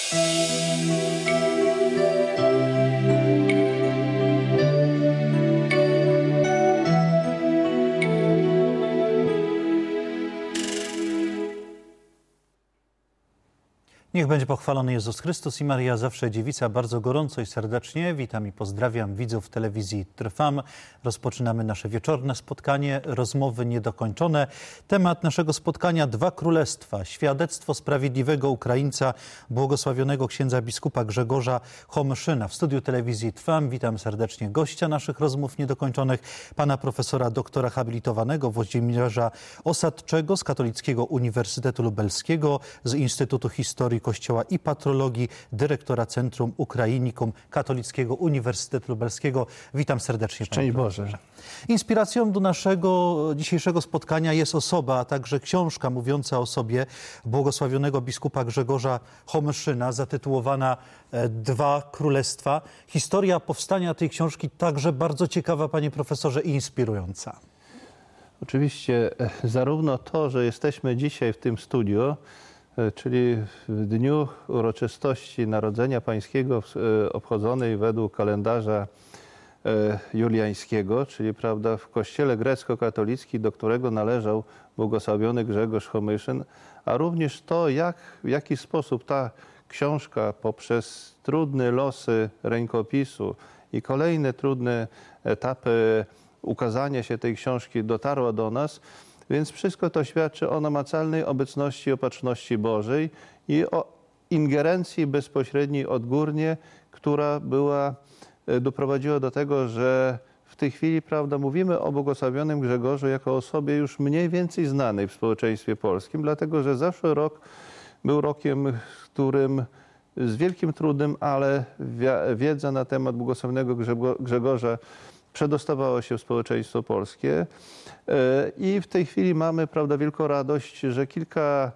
Niech będzie pochwalony Jezus Chrystus i Maria Zawsze Dziewica. Bardzo gorąco i serdecznie witam i pozdrawiam widzów telewizji Trwam. Rozpoczynamy nasze wieczorne spotkanie, rozmowy niedokończone. Temat naszego spotkania: Dwa Królestwa. Świadectwo sprawiedliwego Ukraińca, błogosławionego księdza biskupa Grzegorza Homyszyna. W studiu telewizji Trwam witam serdecznie gościa naszych rozmów niedokończonych, pana profesora doktora habilitowanego Włodzimierza Osadczego z Katolickiego Uniwersytetu Lubelskiego, z Instytutu Historii Kościoła i Patrologii, dyrektora Centrum Ukrainikum Katolickiego Uniwersytetu Lubelskiego. Witam serdecznie. Szczęść Boże. Inspiracją do naszego dzisiejszego spotkania jest osoba, a także książka mówiąca o sobie błogosławionego biskupa Grzegorza Homyszyna, zatytułowana Dwa Królestwa. Historia powstania tej książki także bardzo ciekawa, panie profesorze, i inspirująca. Oczywiście zarówno to, że jesteśmy dzisiaj w tym studiu, czyli w dniu uroczystości Narodzenia Pańskiego obchodzonej według kalendarza juliańskiego, czyli prawda, w kościele grecko-katolickim, do którego należał błogosławiony Grzegorz Homyszyn, a również to, w jaki sposób ta książka poprzez trudne losy rękopisu i kolejne trudne etapy ukazania się tej książki dotarła do nas. Więc wszystko to świadczy o namacalnej obecności i opatrzności Bożej i o ingerencji bezpośredniej odgórnie, która doprowadziła do tego, że w tej chwili, prawda, mówimy o błogosławionym Grzegorzu jako osobie już mniej więcej znanej w społeczeństwie polskim, dlatego że zeszły rok był rokiem, w którym z wielkim trudem, ale wiedza na temat błogosławionego Grzegorza przedostawało się w społeczeństwo polskie i w tej chwili mamy, prawda, wielką radość, że kilka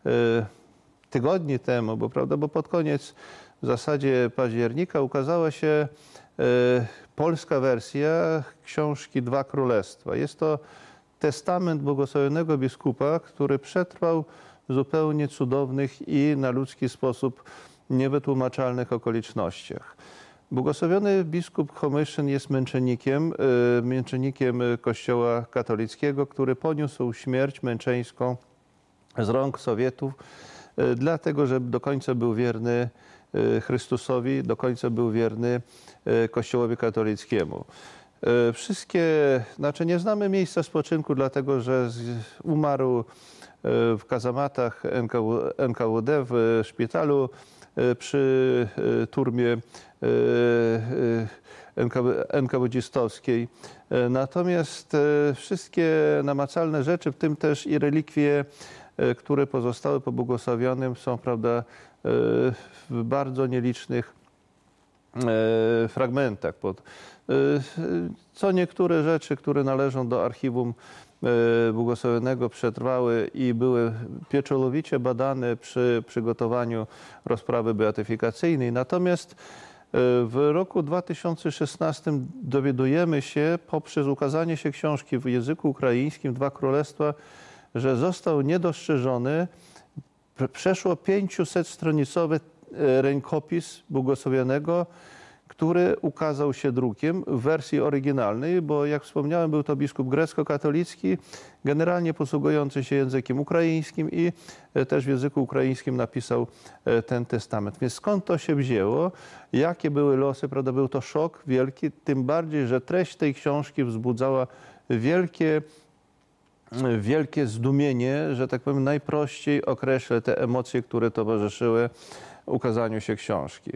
tygodni temu, bo pod koniec w zasadzie października ukazała się polska wersja książki Dwa Królestwa. Jest to testament błogosławionego biskupa, który przetrwał w zupełnie cudownych i na ludzki sposób niewytłumaczalnych okolicznościach. Błogosławiony biskup Homyszyn jest męczennikiem Kościoła katolickiego, który poniósł śmierć męczeńską z rąk Sowietów, dlatego że do końca był wierny Chrystusowi, do końca był wierny Kościołowi katolickiemu. Nie znamy miejsca spoczynku, dlatego że umarł w kazamatach NKWD w szpitalu przy turmie NKWD-owskiej. Natomiast wszystkie namacalne rzeczy, w tym też i relikwie, które pozostały po błogosławionym, są, prawda, w bardzo nielicznych fragmentach. Co niektóre rzeczy, które należą do archiwum błogosławionego, przetrwały i były pieczołowicie badane przy przygotowaniu rozprawy beatyfikacyjnej. Natomiast w roku 2016 dowiadujemy się poprzez ukazanie się książki w języku ukraińskim Dwa Królestwa, że został niedostrzeżony przeszło 500-stronicowy rękopis błogosławionego, który ukazał się drukiem w wersji oryginalnej, bo jak wspomniałem, był to biskup grecko-katolicki, generalnie posługujący się językiem ukraińskim i też w języku ukraińskim napisał ten testament. Więc skąd to się wzięło? Jakie były losy? Prawda, był to szok wielki, tym bardziej, że treść tej książki wzbudzała wielkie zdumienie, że tak powiem, najprościej określę te emocje, które towarzyszyły ukazaniu się książki.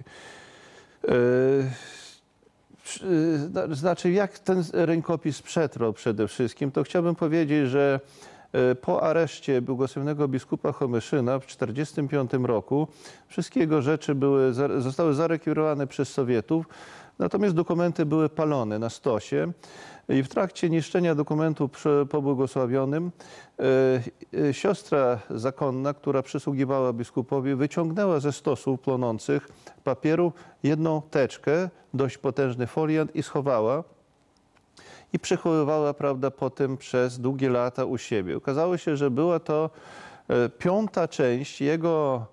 Znaczy, jak ten rękopis przetrwał przede wszystkim, to chciałbym powiedzieć, że po areszcie błogosławionego biskupa Homyszyna w 1945 roku wszystkie jego rzeczy zostały zarekwirowane przez Sowietów, natomiast dokumenty były palone na stosie. I w trakcie niszczenia dokumentu po błogosławionym siostra zakonna, która przysługiwała biskupowi, wyciągnęła ze stosu płonących papieru jedną teczkę, dość potężny foliant, i schowała. I przechowywała, prawda, potem przez długie lata u siebie. Okazało się, że była to 5. część jego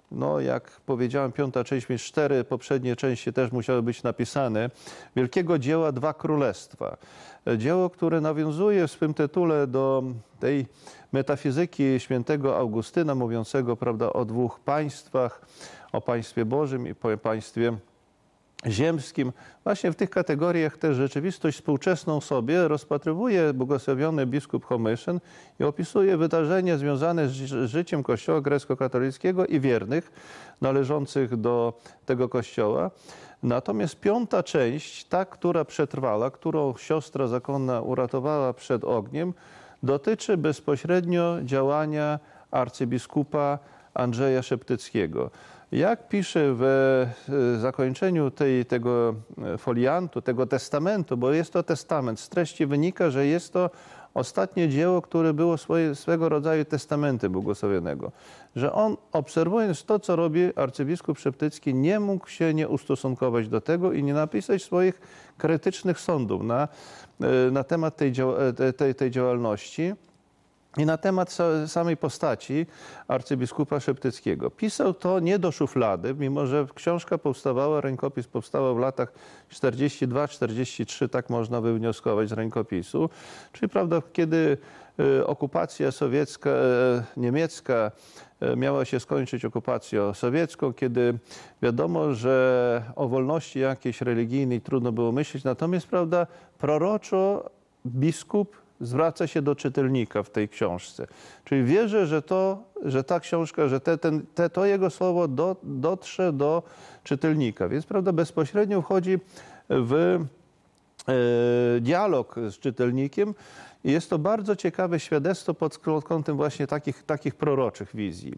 no jak powiedziałem, 5. część, więc 4 poprzednie części też musiały być napisane, wielkiego dzieła Dwa Królestwa. Dzieło, które nawiązuje w swym tytule do tej metafizyki świętego Augustyna, mówiącego, prawda, o dwóch państwach, o państwie Bożym i państwie ziemskim. Właśnie w tych kategoriach też rzeczywistość współczesną sobie rozpatrywuje błogosławiony biskup Homyszyn i opisuje wydarzenia związane z życiem Kościoła grecko-katolickiego i wiernych należących do tego Kościoła. Natomiast 5. część, ta, która przetrwała, którą siostra zakonna uratowała przed ogniem, dotyczy bezpośrednio działania arcybiskupa Andrzeja Szeptyckiego. Jak pisze w zakończeniu tego foliantu, tego testamentu, bo jest to testament, z treści wynika, że jest to ostatnie dzieło, które było swego rodzaju testamentem błogosławionego. Że on, obserwując to, co robi arcybiskup Szeptycki, nie mógł się nie ustosunkować do tego i nie napisać swoich krytycznych sądów na temat tej działalności i na temat samej postaci arcybiskupa Szeptyckiego. Pisał to nie do szuflady, mimo że książka powstawała, rękopis powstał w latach 42-43, tak można wywnioskować z rękopisu. Czyli, prawda, kiedy okupacja sowiecka, niemiecka miała się skończyć okupacją sowiecką, kiedy wiadomo, że o wolności jakiejś religijnej trudno było myśleć, natomiast, prawda, proroczo biskup zwraca się do czytelnika w tej książce. Czyli wierzę, że ta książka, że to jego słowo dotrze do czytelnika. Więc, prawda, bezpośrednio wchodzi w dialog z czytelnikiem i jest to bardzo ciekawe świadectwo pod kątem właśnie takich proroczych wizji.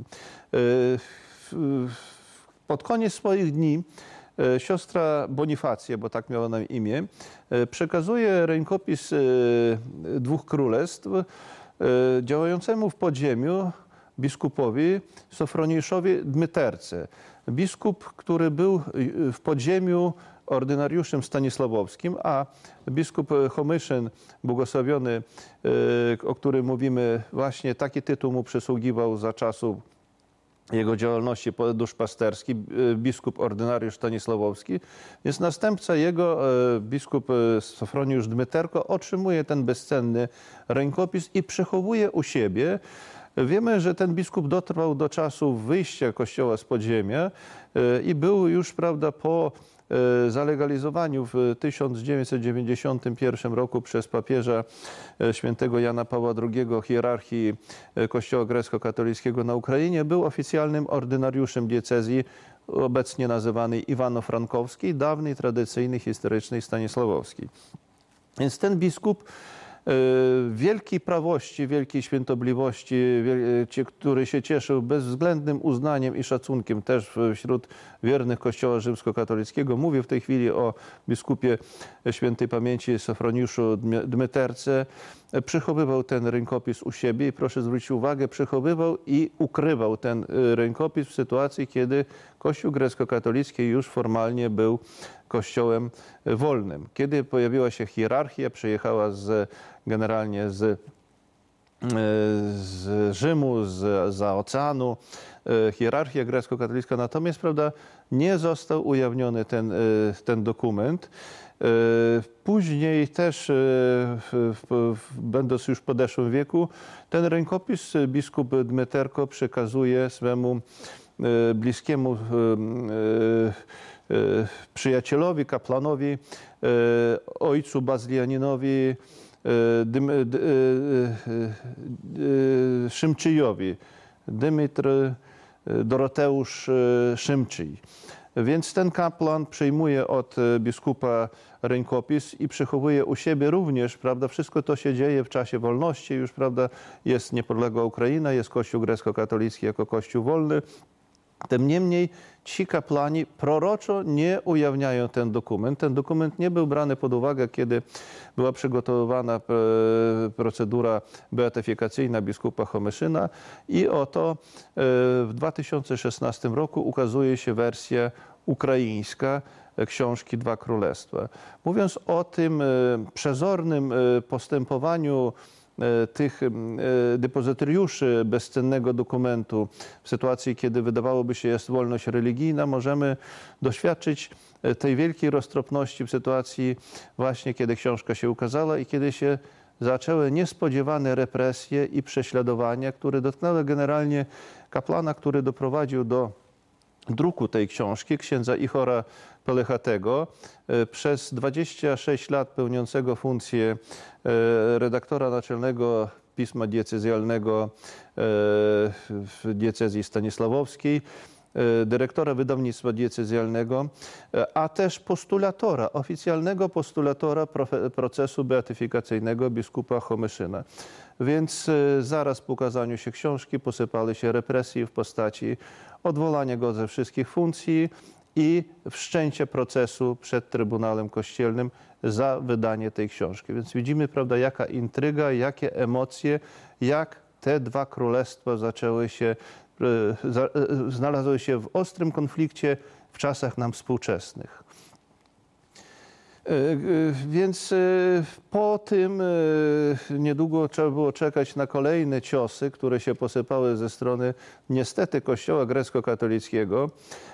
Pod koniec swoich dni siostra Bonifacja, bo tak miała na imię, przekazuje rękopis Dwóch Królestw działającemu w podziemiu biskupowi Sofroniuszowi Dmyterce. Biskup, który był w podziemiu ordynariuszem stanisławowskim, a biskup Homyszyn, błogosławiony, o którym mówimy, właśnie taki tytuł mu przysługiwał za czasów jego działalności duszpasterskiej, biskup ordynariusz stanisławowski, więc następca jego, biskup Sofroniusz Dmyterko, otrzymuje ten bezcenny rękopis i przechowuje u siebie. Wiemy, że ten biskup dotrwał do czasów wyjścia Kościoła z podziemia i był już, prawda, po zalegalizowaniu w 1991 roku przez papieża świętego Jana Pawła II hierarchii Kościoła grecko-katolickiego na Ukrainie, był oficjalnym ordynariuszem diecezji, obecnie nazywanej Iwano-Frankowskiej, dawnej, tradycyjnej, historycznej, stanisławowskiej. Więc ten biskup wielkiej prawości, wielkiej świętobliwości, który się cieszył bezwzględnym uznaniem i szacunkiem też wśród wiernych Kościoła rzymskokatolickiego. Mówię w tej chwili o biskupie świętej pamięci Sofroniuszu Dmyterce. Przechowywał ten rękopis u siebie i proszę zwrócić uwagę, przechowywał i ukrywał ten rękopis w sytuacji, kiedy Kościół grecko-katolicki już formalnie był kościołem wolnym. Kiedy pojawiła się hierarchia, przyjechała generalnie z Rzymu, zza oceanu, hierarchia grecko-katolicka, natomiast, prawda, nie został ujawniony ten dokument. Później też, będąc już w podeszłym wieku, ten rękopis biskup Dmyterko przekazuje swemu bliskiemu przyjacielowi, kaplanowi, ojcu Bazlianinowi Szymczyjowi, Dymitr Doroteusz Szymczyj. Więc ten kaplan przejmuje od biskupa rękopis i przechowuje u siebie również, prawda, wszystko to się dzieje w czasie wolności, już, prawda, jest niepodległa Ukraina, jest Kościół grecko-katolicki jako Kościół wolny. Tym niemniej ci kaplani proroczo nie ujawniają ten dokument. Ten dokument nie był brany pod uwagę, kiedy była przygotowywana procedura beatyfikacyjna biskupa Homyszyna i oto w 2016 roku ukazuje się wersja ukraińska książki Dwa Królestwa. Mówiąc o tym przezornym postępowaniu tych depozytariuszy bezcennego dokumentu, w sytuacji, kiedy wydawałoby się jest wolność religijna, możemy doświadczyć tej wielkiej roztropności w sytuacji właśnie, kiedy książka się ukazała i kiedy się zaczęły niespodziewane represje i prześladowania, które dotknęły generalnie kaplana, który doprowadził do druku tej książki, księdza Ihora Pelechatego, przez 26 lat pełniącego funkcję redaktora naczelnego pisma diecezjalnego w diecezji stanisławowskiej, dyrektora wydawnictwa diecezjalnego, a też postulatora, oficjalnego postulatora procesu beatyfikacyjnego biskupa Chomyszyna. Więc zaraz po ukazaniu się książki posypały się represje w postaci odwołania go ze wszystkich funkcji i wszczęcia procesu przed Trybunałem Kościelnym za wydanie tej książki. Więc widzimy, prawda, jaka intryga, jakie emocje, jak te dwa królestwa znalazły się w ostrym konflikcie w czasach nam współczesnych. Więc po tym niedługo trzeba było czekać na kolejne ciosy, które się posypały ze strony niestety Kościoła grecko-katolickiego.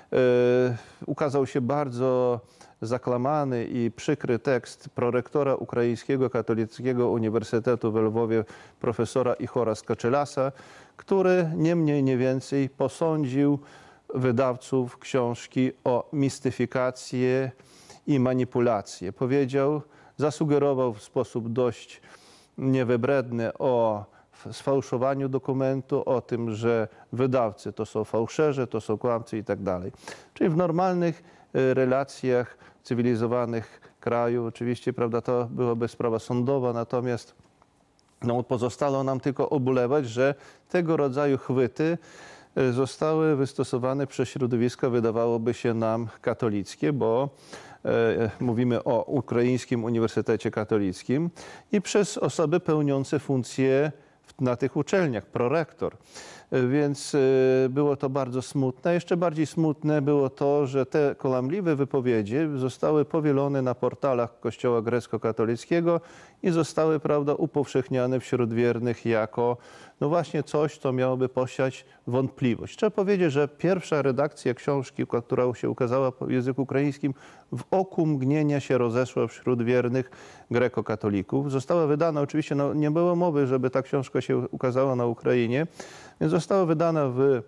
Ukazał się bardzo zaklamany i przykry tekst prorektora Ukraińskiego Katolickiego Uniwersytetu w Lwowie profesora Ihora Skoczylasa, który nie mniej, nie więcej posądził wydawców książki o mistyfikację i manipulację. Zasugerował w sposób dość niewybredny o sfałszowaniu dokumentu, o tym, że wydawcy to są fałszerze, to są kłamcy i tak dalej. Czyli w normalnych relacjach cywilizowanych kraju oczywiście, prawda, to byłaby sprawa sądowa, natomiast pozostało nam tylko ubolewać, że tego rodzaju chwyty zostały wystosowane przez środowiska, wydawałoby się nam katolickie, bo mówimy o Ukraińskim Uniwersytecie Katolickim i przez osoby pełniące funkcje na tych uczelniach, prorektor. Więc było to bardzo smutne. Jeszcze bardziej smutne było to, że te kłamliwe wypowiedzi zostały powielone na portalach Kościoła grecko-katolickiego i zostały, prawda, upowszechniane wśród wiernych jako właśnie coś, co miałoby posiać wątpliwość. Trzeba powiedzieć, że pierwsza redakcja książki, która się ukazała w języku ukraińskim, w oku mgnienia się rozeszła wśród wiernych greko-katolików. Została wydana, oczywiście nie było mowy, żeby ta książka się ukazała na Ukrainie, więc została wydana w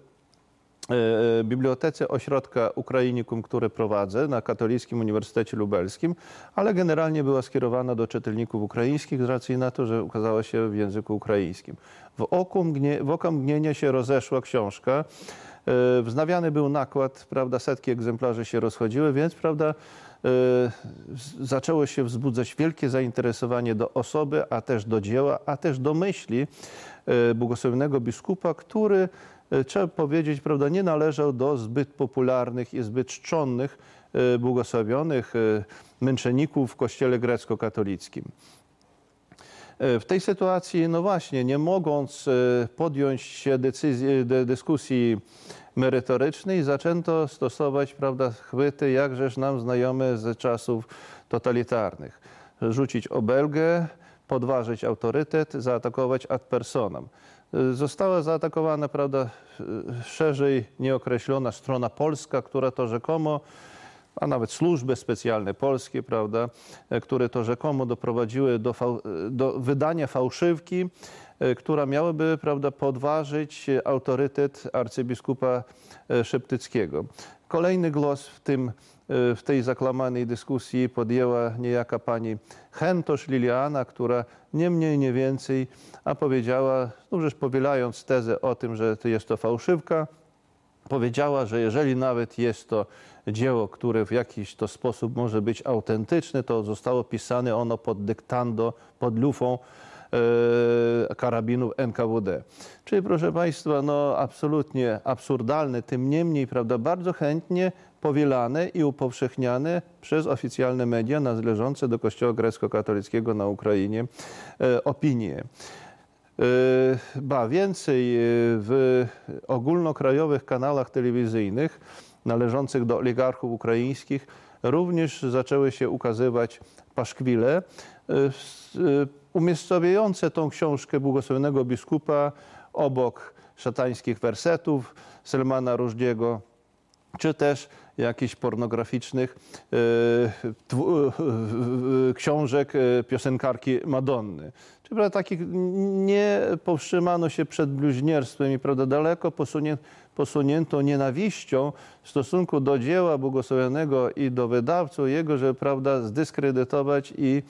Bibliotece Ośrodka Ukrainikum, który prowadzę na Katolickim Uniwersytecie Lubelskim, ale generalnie była skierowana do czytelników ukraińskich z racji na to, że ukazała się w języku ukraińskim. W oku mgnienia się rozeszła książka. Wznawiany był nakład, prawda, setki egzemplarzy się rozchodziły, więc, prawda, zaczęło się wzbudzać wielkie zainteresowanie do osoby, a też do dzieła, a też do myśli błogosławionego biskupa, który, trzeba powiedzieć, prawda, nie należał do zbyt popularnych i zbyt czczonnych błogosławionych męczenników w Kościele grecko-katolickim. W tej sytuacji, właśnie, nie mogąc podjąć się dyskusji merytorycznej, zaczęto stosować, prawda, chwyty, jakżeż nam znajome z czasów totalitarnych. Rzucić obelgę, podważyć autorytet, zaatakować ad personam. Została zaatakowana, prawda, szerzej nieokreślona strona polska, która to rzekomo, a nawet służby specjalne polskie, prawda, które to rzekomo doprowadziły do wydania fałszywki, która miałaby, prawda, podważyć autorytet arcybiskupa Szeptyckiego. Kolejny głos w tej zaklamanej dyskusji podjęła niejaka pani Chętosz Liliana, która nie mniej, nie więcej, a powiedziała, również powielając tezę o tym, że to jest to fałszywka, powiedziała, że jeżeli nawet jest to dzieło, które w jakiś to sposób może być autentyczne, to zostało pisane ono pod dyktando, pod lufą karabinów NKWD. Czyli, proszę Państwa, absolutnie absurdalne, tym niemniej, prawda, bardzo chętnie powielane i upowszechniane przez oficjalne media należące do Kościoła grecko-katolickiego na Ukrainie opinie. Ba więcej, w ogólnokrajowych kanałach telewizyjnych należących do oligarchów ukraińskich również zaczęły się ukazywać paszkwile umiejscowiające tą książkę błogosławionego biskupa obok szatańskich wersetów Salmana Rushdie'ego, czy też jakichś pornograficznych książek piosenkarki Madonny. Czyli prawda, takich nie powstrzymano się przed bluźnierstwem i prawda, daleko posunięto nienawiścią w stosunku do dzieła błogosławionego i do wydawców jego, żeby prawda, zdyskredytować i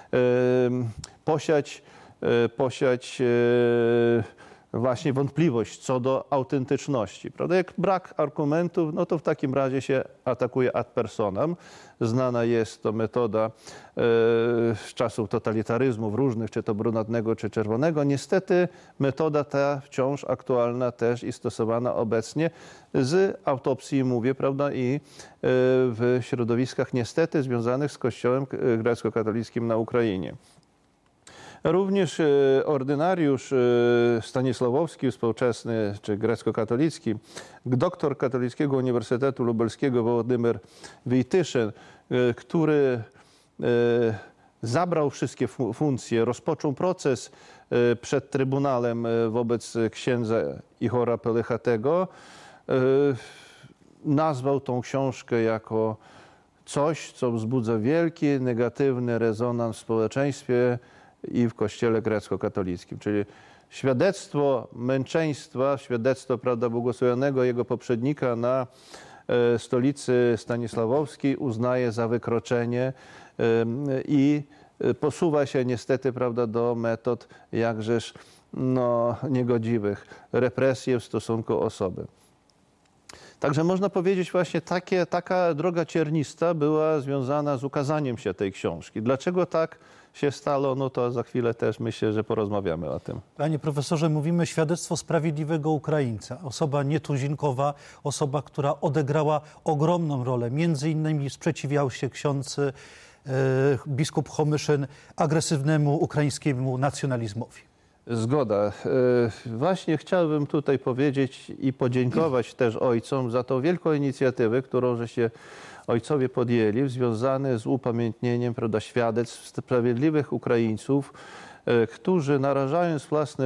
posiać właśnie wątpliwość co do autentyczności. Prawda? Jak brak argumentów, no to w takim razie się atakuje ad personam. Znana jest to metoda z czasów totalitaryzmów różnych, czy to brunatnego, czy czerwonego. Niestety metoda ta wciąż aktualna też i stosowana obecnie z autopsji, mówię, prawda, i w środowiskach niestety związanych z Kościołem grecko-katolickim na Ukrainie. Również ordynariusz stanisławowski, współczesny czy grecko-katolicki, doktor Katolickiego Uniwersytetu Lubelskiego Wołodymyr Wojtyszyn, który zabrał wszystkie funkcje, rozpoczął proces przed Trybunałem wobec księdza Ichora Pelechatego, nazwał tą książkę jako coś, co wzbudza wielki negatywny rezonans w społeczeństwie i w Kościele grecko-katolickim, czyli świadectwo męczeństwa, świadectwo prawda, błogosławionego jego poprzednika na stolicy stanisławowskiej uznaje za wykroczenie i posuwa się niestety prawda, do metod jakżeż niegodziwych, represji w stosunku osoby. Także można powiedzieć właśnie taka droga ciernista była związana z ukazaniem się tej książki. Dlaczego tak się stało, no to za chwilę też myślę, że porozmawiamy o tym. Panie profesorze, mówimy świadectwo sprawiedliwego Ukraińca. Osoba nietuzinkowa, osoba, która odegrała ogromną rolę. Między innymi sprzeciwiał się ksiądz biskup Chomyszyn agresywnemu ukraińskiemu nacjonalizmowi. Zgoda. Właśnie chciałbym tutaj powiedzieć i podziękować też ojcom za tą wielką inicjatywę, którą żeście ojcowie podjęli, związane z upamiętnieniem prawda, świadectw sprawiedliwych Ukraińców, którzy narażając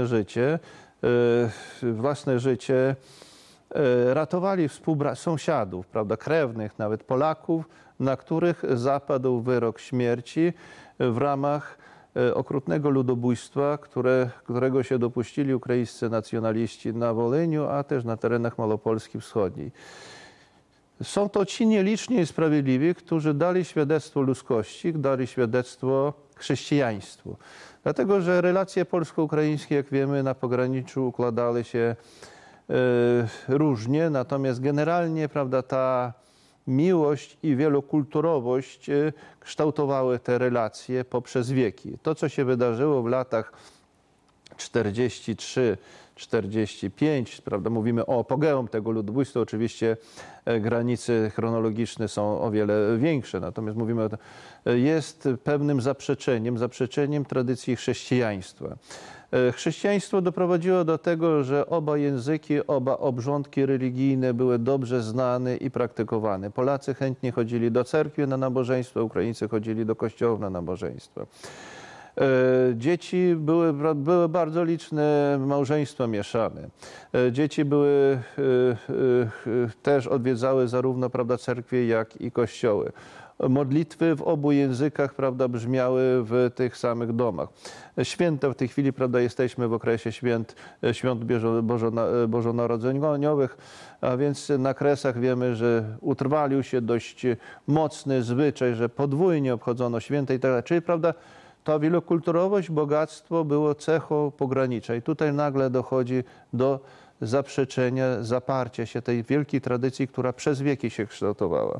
własne życie ratowali sąsiadów, prawda, krewnych, nawet Polaków, na których zapadł wyrok śmierci w ramach okrutnego ludobójstwa, którego się dopuścili ukraińscy nacjonaliści na Woleniu, a też na terenach Małopolski Wschodniej. Są to ci nieliczni i sprawiedliwi, którzy dali świadectwo ludzkości, dali świadectwo chrześcijaństwu. Dlatego, że relacje polsko-ukraińskie, jak wiemy, na pograniczu układały się różnie, natomiast generalnie prawda, ta miłość i wielokulturowość kształtowały te relacje poprzez wieki. To, co się wydarzyło w latach 43-45, prawda, mówimy o apogeum tego ludobójstwa, oczywiście granice chronologiczne są o wiele większe, natomiast mówimy o tym, jest pewnym zaprzeczeniem tradycji chrześcijaństwa. Chrześcijaństwo doprowadziło do tego, że oba języki, oba obrządki religijne były dobrze znane i praktykowane. Polacy chętnie chodzili do cerkwi na nabożeństwo, Ukraińcy chodzili do kościołów na nabożeństwo. Dzieci były bardzo liczne małżeństwa mieszane. Dzieci też odwiedzały zarówno prawda, cerkwie, jak i kościoły. Modlitwy w obu językach prawda, brzmiały w tych samych domach. Święta w tej chwili prawda, jesteśmy w okresie świąt bożonarodzeniowych, a więc na Kresach wiemy, że utrwalił się dość mocny zwyczaj, że podwójnie obchodzono święta i tak dalej. Czyli prawda, ta wielokulturowość, bogactwo było cechą pogranicza i tutaj nagle dochodzi do zaprzeczenia, zaparcia się tej wielkiej tradycji, która przez wieki się kształtowała.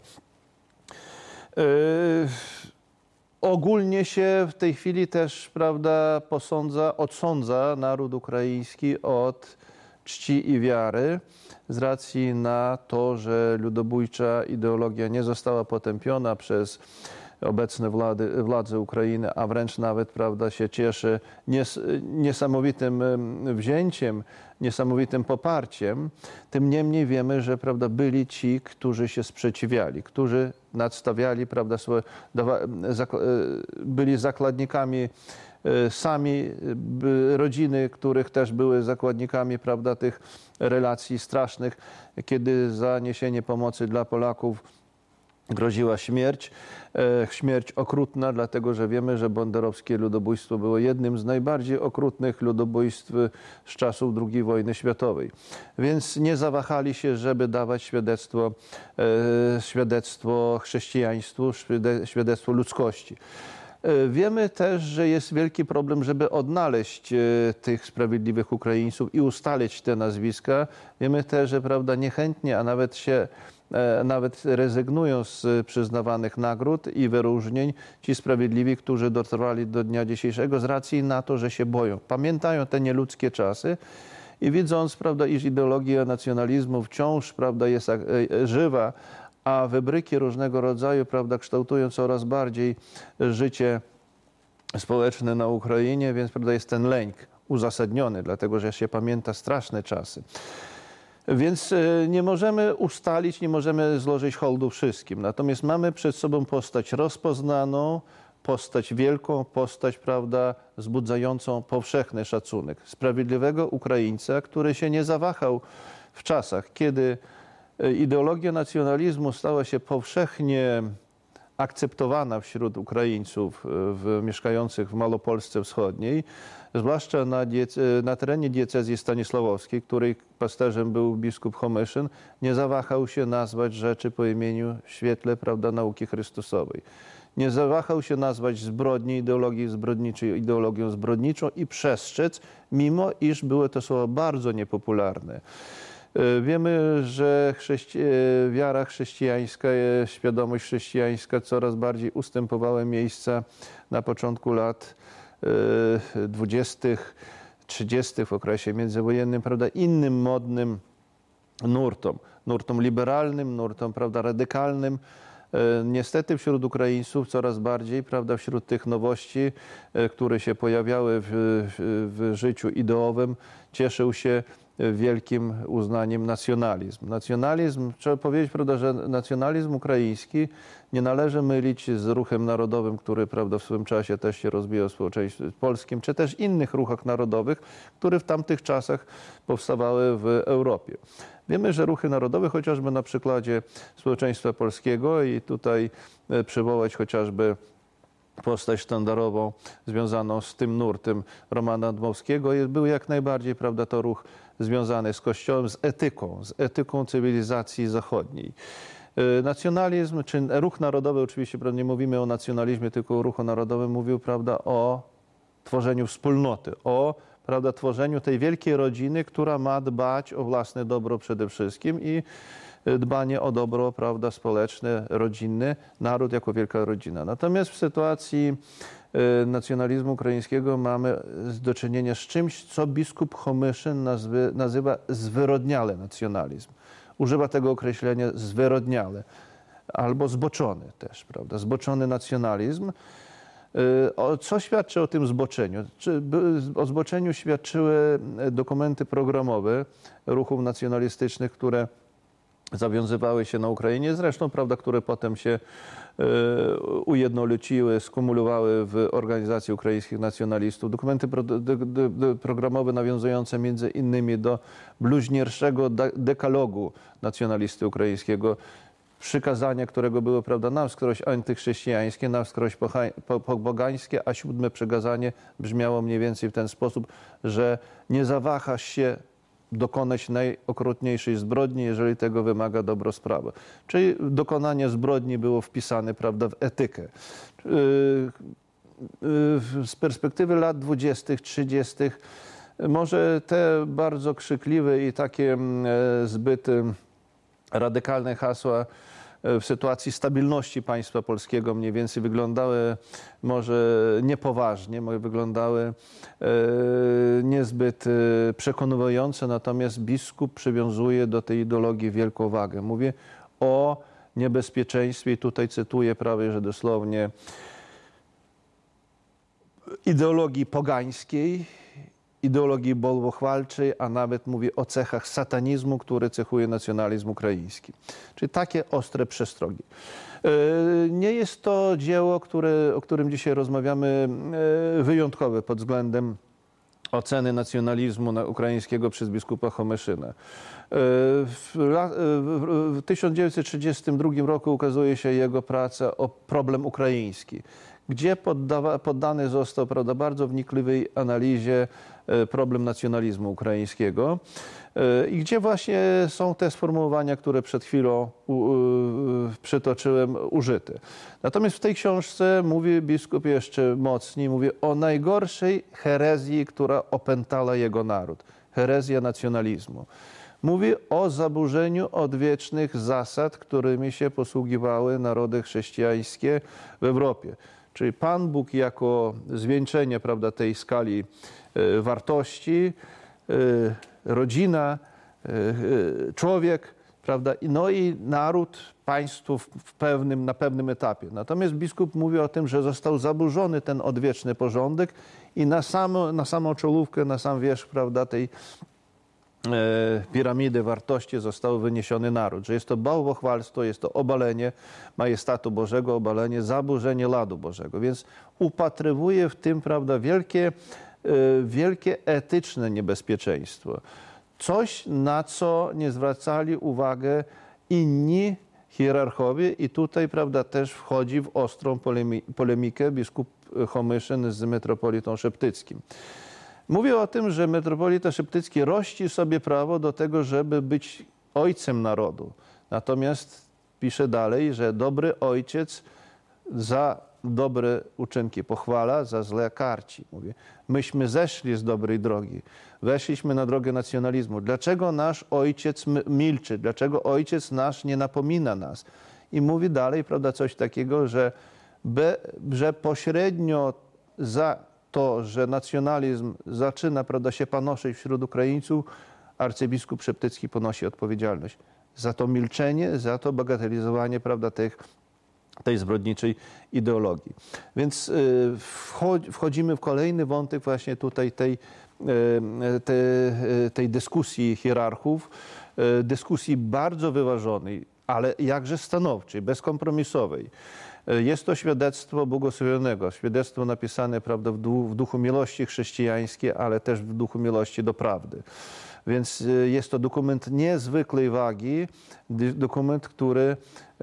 Ogólnie się w tej chwili też prawda, odsądza naród ukraiński od czci i wiary z racji na to, że ludobójcza ideologia nie została potępiona przez obecne władze Ukrainy, a wręcz nawet prawda, się cieszy niesamowitym wzięciem, niesamowitym poparciem. Tym niemniej wiemy, że prawda, byli ci, którzy się sprzeciwiali, którzy nadstawiali, prawda, byli zakładnikami sami, rodziny, których też były zakładnikami, prawda, tych relacji strasznych, kiedy za niesienie pomocy dla Polaków groziła śmierć. Śmierć okrutna, dlatego że wiemy, że banderowskie ludobójstwo było jednym z najbardziej okrutnych ludobójstw z czasów II wojny światowej. Więc nie zawahali się, żeby dawać świadectwo chrześcijaństwu, świadectwo ludzkości. Wiemy też, że jest wielki problem, żeby odnaleźć tych sprawiedliwych Ukraińców i ustalić te nazwiska. Wiemy też, że prawda, niechętnie, a nawet rezygnują z przyznawanych nagród i wyróżnień ci sprawiedliwi, którzy dotrwali do dnia dzisiejszego z racji na to, że się boją. Pamiętają te nieludzkie czasy i widząc, prawda, iż ideologia nacjonalizmu wciąż, prawda, jest żywa, a wybryki różnego rodzaju, prawda, kształtują coraz bardziej życie społeczne na Ukrainie, więc, prawda, jest ten lęk uzasadniony, dlatego że się pamięta straszne czasy. Więc nie możemy ustalić, nie możemy złożyć hołdu wszystkim. Natomiast mamy przed sobą postać rozpoznaną, postać wielką, postać, prawda, wzbudzającą powszechny szacunek. Sprawiedliwego Ukraińca, który się nie zawahał w czasach, kiedy ideologia nacjonalizmu stała się powszechnie akceptowana wśród Ukraińców mieszkających w Malopolsce Wschodniej, zwłaszcza na terenie diecezji stanisławowskiej, której pasterzem był biskup Homyszyn, nie zawahał się nazwać rzeczy po imieniu w świetle, prawda, nauki Chrystusowej. Nie zawahał się nazwać zbrodni, ideologii zbrodniczej ideologią zbrodniczą i przestrzec, mimo iż były to słowa bardzo niepopularne. Wiemy, że wiara chrześcijańska, świadomość chrześcijańska coraz bardziej ustępowała miejsca na początku lat 20., 30. w okresie międzywojennym, prawda, innym modnym nurtom liberalnym, nurtom, prawda, radykalnym. Niestety wśród Ukraińców coraz bardziej, prawda, wśród tych nowości, które się pojawiały w życiu ideowym, cieszył się wielkim uznaniem nacjonalizm. Nacjonalizm, trzeba powiedzieć, prawda, że nacjonalizm ukraiński nie należy mylić z ruchem narodowym, który, prawda, w swym czasie też się rozwijał w społeczeństwie polskim, czy też innych ruchach narodowych, które w tamtych czasach powstawały w Europie. Wiemy, że ruchy narodowe, chociażby na przykładzie społeczeństwa polskiego, i tutaj przywołać chociażby postać sztandarową związaną z tym nurtem Romana Dmowskiego, był jak najbardziej, prawda, to ruch związany z Kościołem, z etyką cywilizacji zachodniej. Nacjonalizm, czy ruch narodowy, oczywiście, prawda, nie mówimy o nacjonalizmie, tylko o ruchu narodowym, mówił, prawda, o tworzeniu wspólnoty, o, prawda, tworzeniu tej wielkiej rodziny, która ma dbać o własne dobro przede wszystkim i dbanie o dobro, prawda, społeczne, rodzinne, naród jako wielka rodzina. Natomiast w sytuacji nacjonalizmu ukraińskiego mamy do czynienia z czymś, co biskup Homyszyn nazywa zwyrodniale nacjonalizm. Używa tego określenia zwyrodniale, albo zboczony też, prawda, zboczony nacjonalizm. Co świadczy o tym zboczeniu? O zboczeniu świadczyły dokumenty programowe ruchów nacjonalistycznych, które zawiązywały się na Ukrainie, zresztą, prawda, które potem się ujednoliciły, skumulowały w organizacji ukraińskich nacjonalistów. Dokumenty programowe nawiązujące między innymi do bluźnierczego dekalogu nacjonalisty ukraińskiego, przykazania, którego były, prawda, na wskroś antychrześcijańskie, na wskroś pogańskie, a 7. przykazanie brzmiało mniej więcej w ten sposób, że nie zawahasz się dokonać najokrutniejszej zbrodni, jeżeli tego wymaga dobro sprawy. Czyli dokonanie zbrodni było wpisane, prawda, w etykę. Z perspektywy lat 20., 30. może te bardzo krzykliwe i takie zbyt radykalne hasła w sytuacji stabilności państwa polskiego mniej więcej wyglądały może niepoważnie, wyglądały niezbyt przekonująco, natomiast biskup przywiązuje do tej ideologii wielką wagę. Mówię o niebezpieczeństwie i tutaj cytuję prawie że dosłownie ideologii pogańskiej ideologii bałwochwalczej, a nawet mówi o cechach satanizmu, który cechuje nacjonalizm ukraiński. Czyli takie ostre przestrogi. Nie jest to dzieło, o którym dzisiaj rozmawiamy, wyjątkowe pod względem oceny nacjonalizmu ukraińskiego przez biskupa Chomyszyna. W 1932 roku ukazuje się jego praca o problem ukraiński, gdzie poddany został, prawda, bardzo wnikliwej analizie problem nacjonalizmu ukraińskiego i gdzie właśnie są te sformułowania, które przed chwilą przytoczyłem, użyte. Natomiast w tej książce mówi biskup jeszcze mocniej, mówi o najgorszej herezji, która opętała jego naród. Herezja nacjonalizmu. Mówi o zaburzeniu odwiecznych zasad, którymi się posługiwały narody chrześcijańskie w Europie. Czyli Pan Bóg jako zwieńczenie, prawda, tej skali wartości, rodzina, człowiek, prawda, no i naród, państwo na pewnym etapie. Natomiast biskup mówi o tym, że został zaburzony ten odwieczny porządek i na samą czołówkę, na sam wierzch, prawda, tej piramidy wartości został wyniesiony naród, że jest to bałwochwalstwo, jest to obalenie majestatu Bożego, obalenie, zaburzenie ladu Bożego. Więc upatrywuje w tym, prawda, wielkie etyczne niebezpieczeństwo. Coś, na co nie zwracali uwagi inni hierarchowie i tutaj, prawda, też wchodzi w ostrą polemikę biskup Chomyszyn z metropolitą szeptyckim. Mówię o tym, że metropolita szeptycki rości sobie prawo do tego, żeby być ojcem narodu. Natomiast pisze dalej, że dobry ojciec za dobre uczynki pochwala, za złe karci. Mówi, myśmy zeszli z dobrej drogi, weszliśmy na drogę nacjonalizmu. Dlaczego nasz ojciec milczy? Dlaczego ojciec nasz nie napomina nas? I mówi dalej, prawda, coś takiego, że pośrednio za to, że nacjonalizm zaczyna, prawda, się panoszyć wśród Ukraińców, arcybiskup szeptycki ponosi odpowiedzialność za to milczenie, za to bagatelizowanie, prawda, tej zbrodniczej ideologii. Więc wchodzimy w kolejny wątek właśnie tutaj tej dyskusji hierarchów, dyskusji bardzo wyważonej, ale jakże stanowczej, bezkompromisowej. Jest to świadectwo błogosławionego, świadectwo napisane, prawda, w duchu miłości chrześcijańskiej, ale też w duchu miłości do prawdy. Więc jest to dokument niezwykłej wagi, dokument, który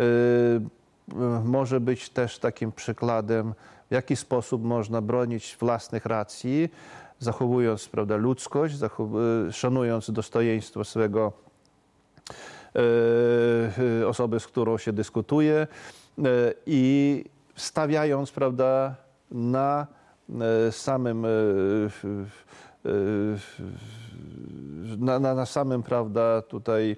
może być też takim przykładem, w jaki sposób można bronić własnych racji, zachowując, prawda, ludzkość, szanując dostojeństwo swego osoby, z którą się dyskutuje i stawiając, prawda, na samym, prawda, tutaj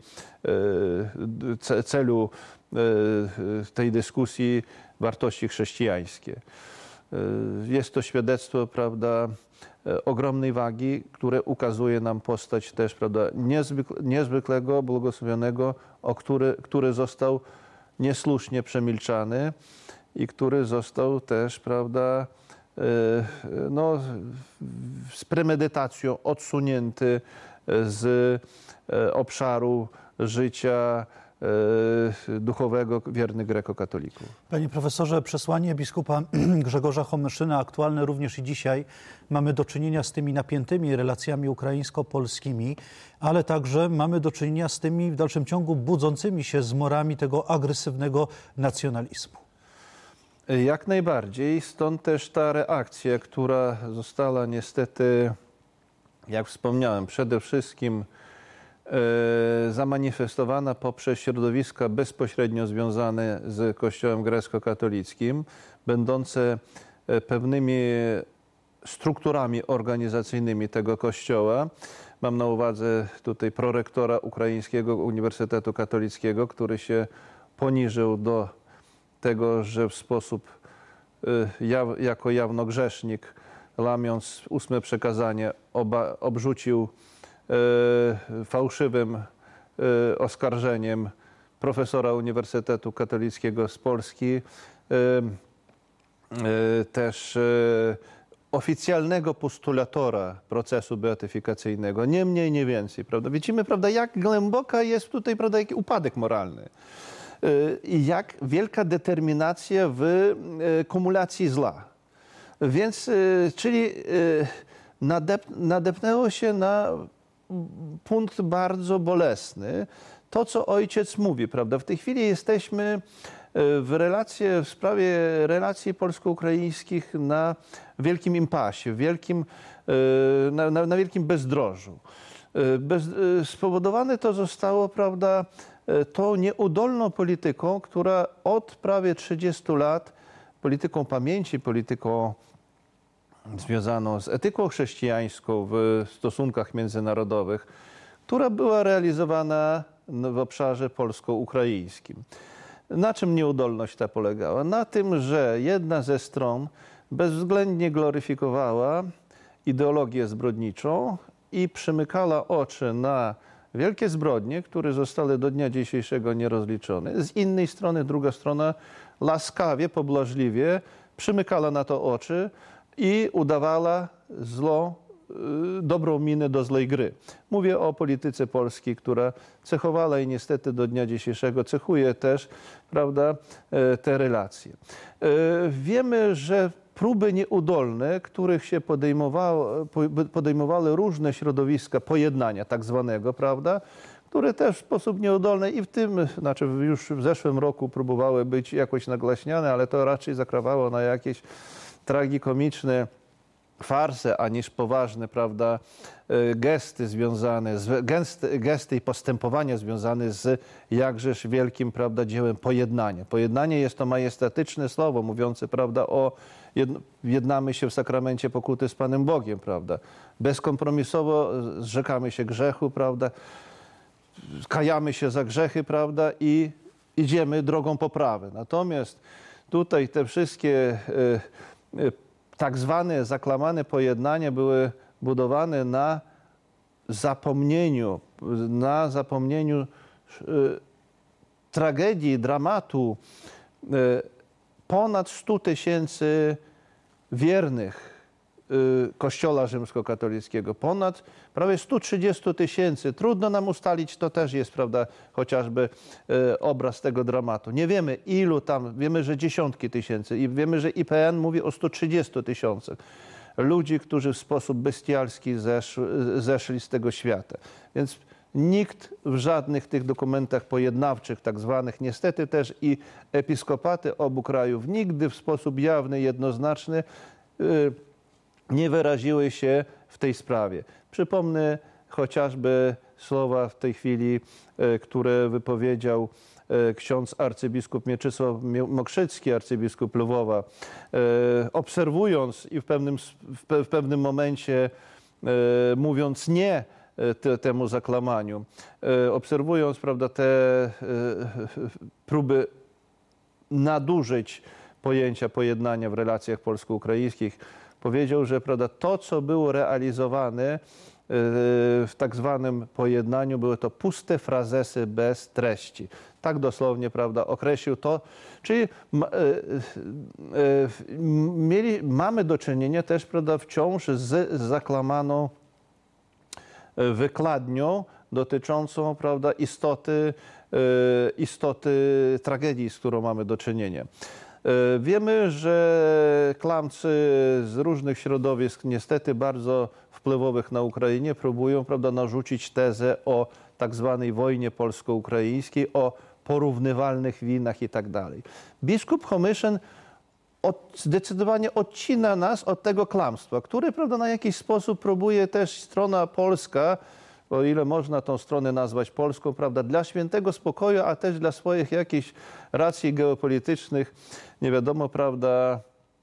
celu tej dyskusji wartości chrześcijańskie. Jest to świadectwo, prawda, ogromnej wagi, które ukazuje nam postać też, prawda, niezwykłego, błogosławionego, który został niesłusznie przemilczany i który został też, prawda, no, z premedytacją odsunięty z obszaru życia duchowego wiernych grekokatolików. Panie profesorze, przesłanie biskupa Grzegorza Chomyszyna, aktualne również i dzisiaj, mamy do czynienia z tymi napiętymi relacjami ukraińsko-polskimi, ale także mamy do czynienia z tymi w dalszym ciągu budzącymi się zmorami tego agresywnego nacjonalizmu. Jak najbardziej, stąd też ta reakcja, która została niestety, jak wspomniałem, przede wszystkim zamanifestowana poprzez środowiska bezpośrednio związane z Kościołem grecko-katolickim, będące pewnymi strukturami organizacyjnymi tego Kościoła. Mam na uwadze tutaj prorektora Ukraińskiego Uniwersytetu Katolickiego, który się poniżył do tego, że w sposób jako jawnogrzesznik, łamiąc 8 przekazanie, obrzucił fałszywym oskarżeniem profesora Uniwersytetu Katolickiego z Polski. Też oficjalnego postulatora procesu beatyfikacyjnego, nie mniej, nie więcej, prawda? Widzimy, prawda, jak głęboka jest tutaj, prawda, jaki upadek moralny i jak wielka determinacja w kumulacji zła. Więc, czyli nadepnęło się na punkt bardzo bolesny. To, co ojciec mówi, prawda? W tej chwili jesteśmy w sprawie relacji polsko-ukraińskich na wielkim impasie, na wielkim bezdrożu. Spowodowane to zostało, prawda, tą nieudolną polityką, która od prawie 30 lat, polityką pamięci, polityką związaną z etyką chrześcijańską w stosunkach międzynarodowych, która była realizowana w obszarze polsko-ukraińskim. Na czym nieudolność ta polegała? Na tym, że jedna ze stron bezwzględnie gloryfikowała ideologię zbrodniczą i przymykała oczy na wielkie zbrodnie, które zostały do dnia dzisiejszego nierozliczone. Z innej strony druga strona łaskawie, pobłażliwie przymykała na to oczy i udawała dobrą minę do złej gry. Mówię o polityce polskiej, która cechowała i niestety do dnia dzisiejszego cechuje też, prawda, te relacje. Wiemy, że próby nieudolne, których się podejmowały różne środowiska pojednania tak zwanego, prawda, które też w sposób nieudolny i znaczy już w zeszłym roku próbowały być jakoś nagłaśniane, ale to raczej zakrawało na jakieś tragikomiczne farsy, aniż poważne, prawda, gesty i postępowania związane z jakżeż wielkim, prawda, dziełem pojednania. Pojednanie jest to majestatyczne słowo mówiące, prawda, o jednamy się w sakramencie pokuty z Panem Bogiem, prawda. Bezkompromisowo zrzekamy się grzechu, prawda, kajamy się za grzechy, prawda, i idziemy drogą poprawy. Natomiast tutaj te wszystkie tak zwane zaklamane pojednania były budowane na zapomnieniu tragedii, dramatu ponad 100 000 wiernych Kościoła rzymskokatolickiego, ponad prawie 130 000. Trudno nam ustalić, to też jest, prawda, chociażby obraz tego dramatu. Nie wiemy ilu tam, wiemy, że dziesiątki tysięcy i wiemy, że IPN mówi o 130 000 ludzi, którzy w sposób bestialski zeszli z tego świata. Więc nikt w żadnych tych dokumentach pojednawczych, tak zwanych, niestety też i episkopaty obu krajów, nigdy w sposób jawny, jednoznaczny nie wyraziły się w tej sprawie. Przypomnę chociażby słowa w tej chwili, które wypowiedział ksiądz arcybiskup Mieczysław Mokrzycki, arcybiskup Lwowa, obserwując i w pewnym momencie mówiąc nie temu zaklamaniu, obserwując, prawda, te próby nadużyć pojęcia pojednania w relacjach polsko-ukraińskich, powiedział, że, prawda, to, co było realizowane w tak zwanym pojednaniu, były to puste frazesy bez treści. Tak dosłownie, prawda, określił to. Czyli mamy do czynienia też, prawda, wciąż z zaklamaną wykładnią dotyczącą, prawda, istoty tragedii, z którą mamy do czynienia. Wiemy, że kłamcy z różnych środowisk, niestety bardzo wpływowych na Ukrainie, próbują, prawda, narzucić tezę o tak zwanej wojnie polsko-ukraińskiej, o porównywalnych winach i tak dalej. Biskup Homyszyn zdecydowanie odcina nas od tego kłamstwa, które, prawda, na jakiś sposób próbuje też strona polska, o ile można tą stronę nazwać polską, prawda, dla świętego spokoju, a też dla swoich jakichś racji geopolitycznych, nie wiadomo, prawda,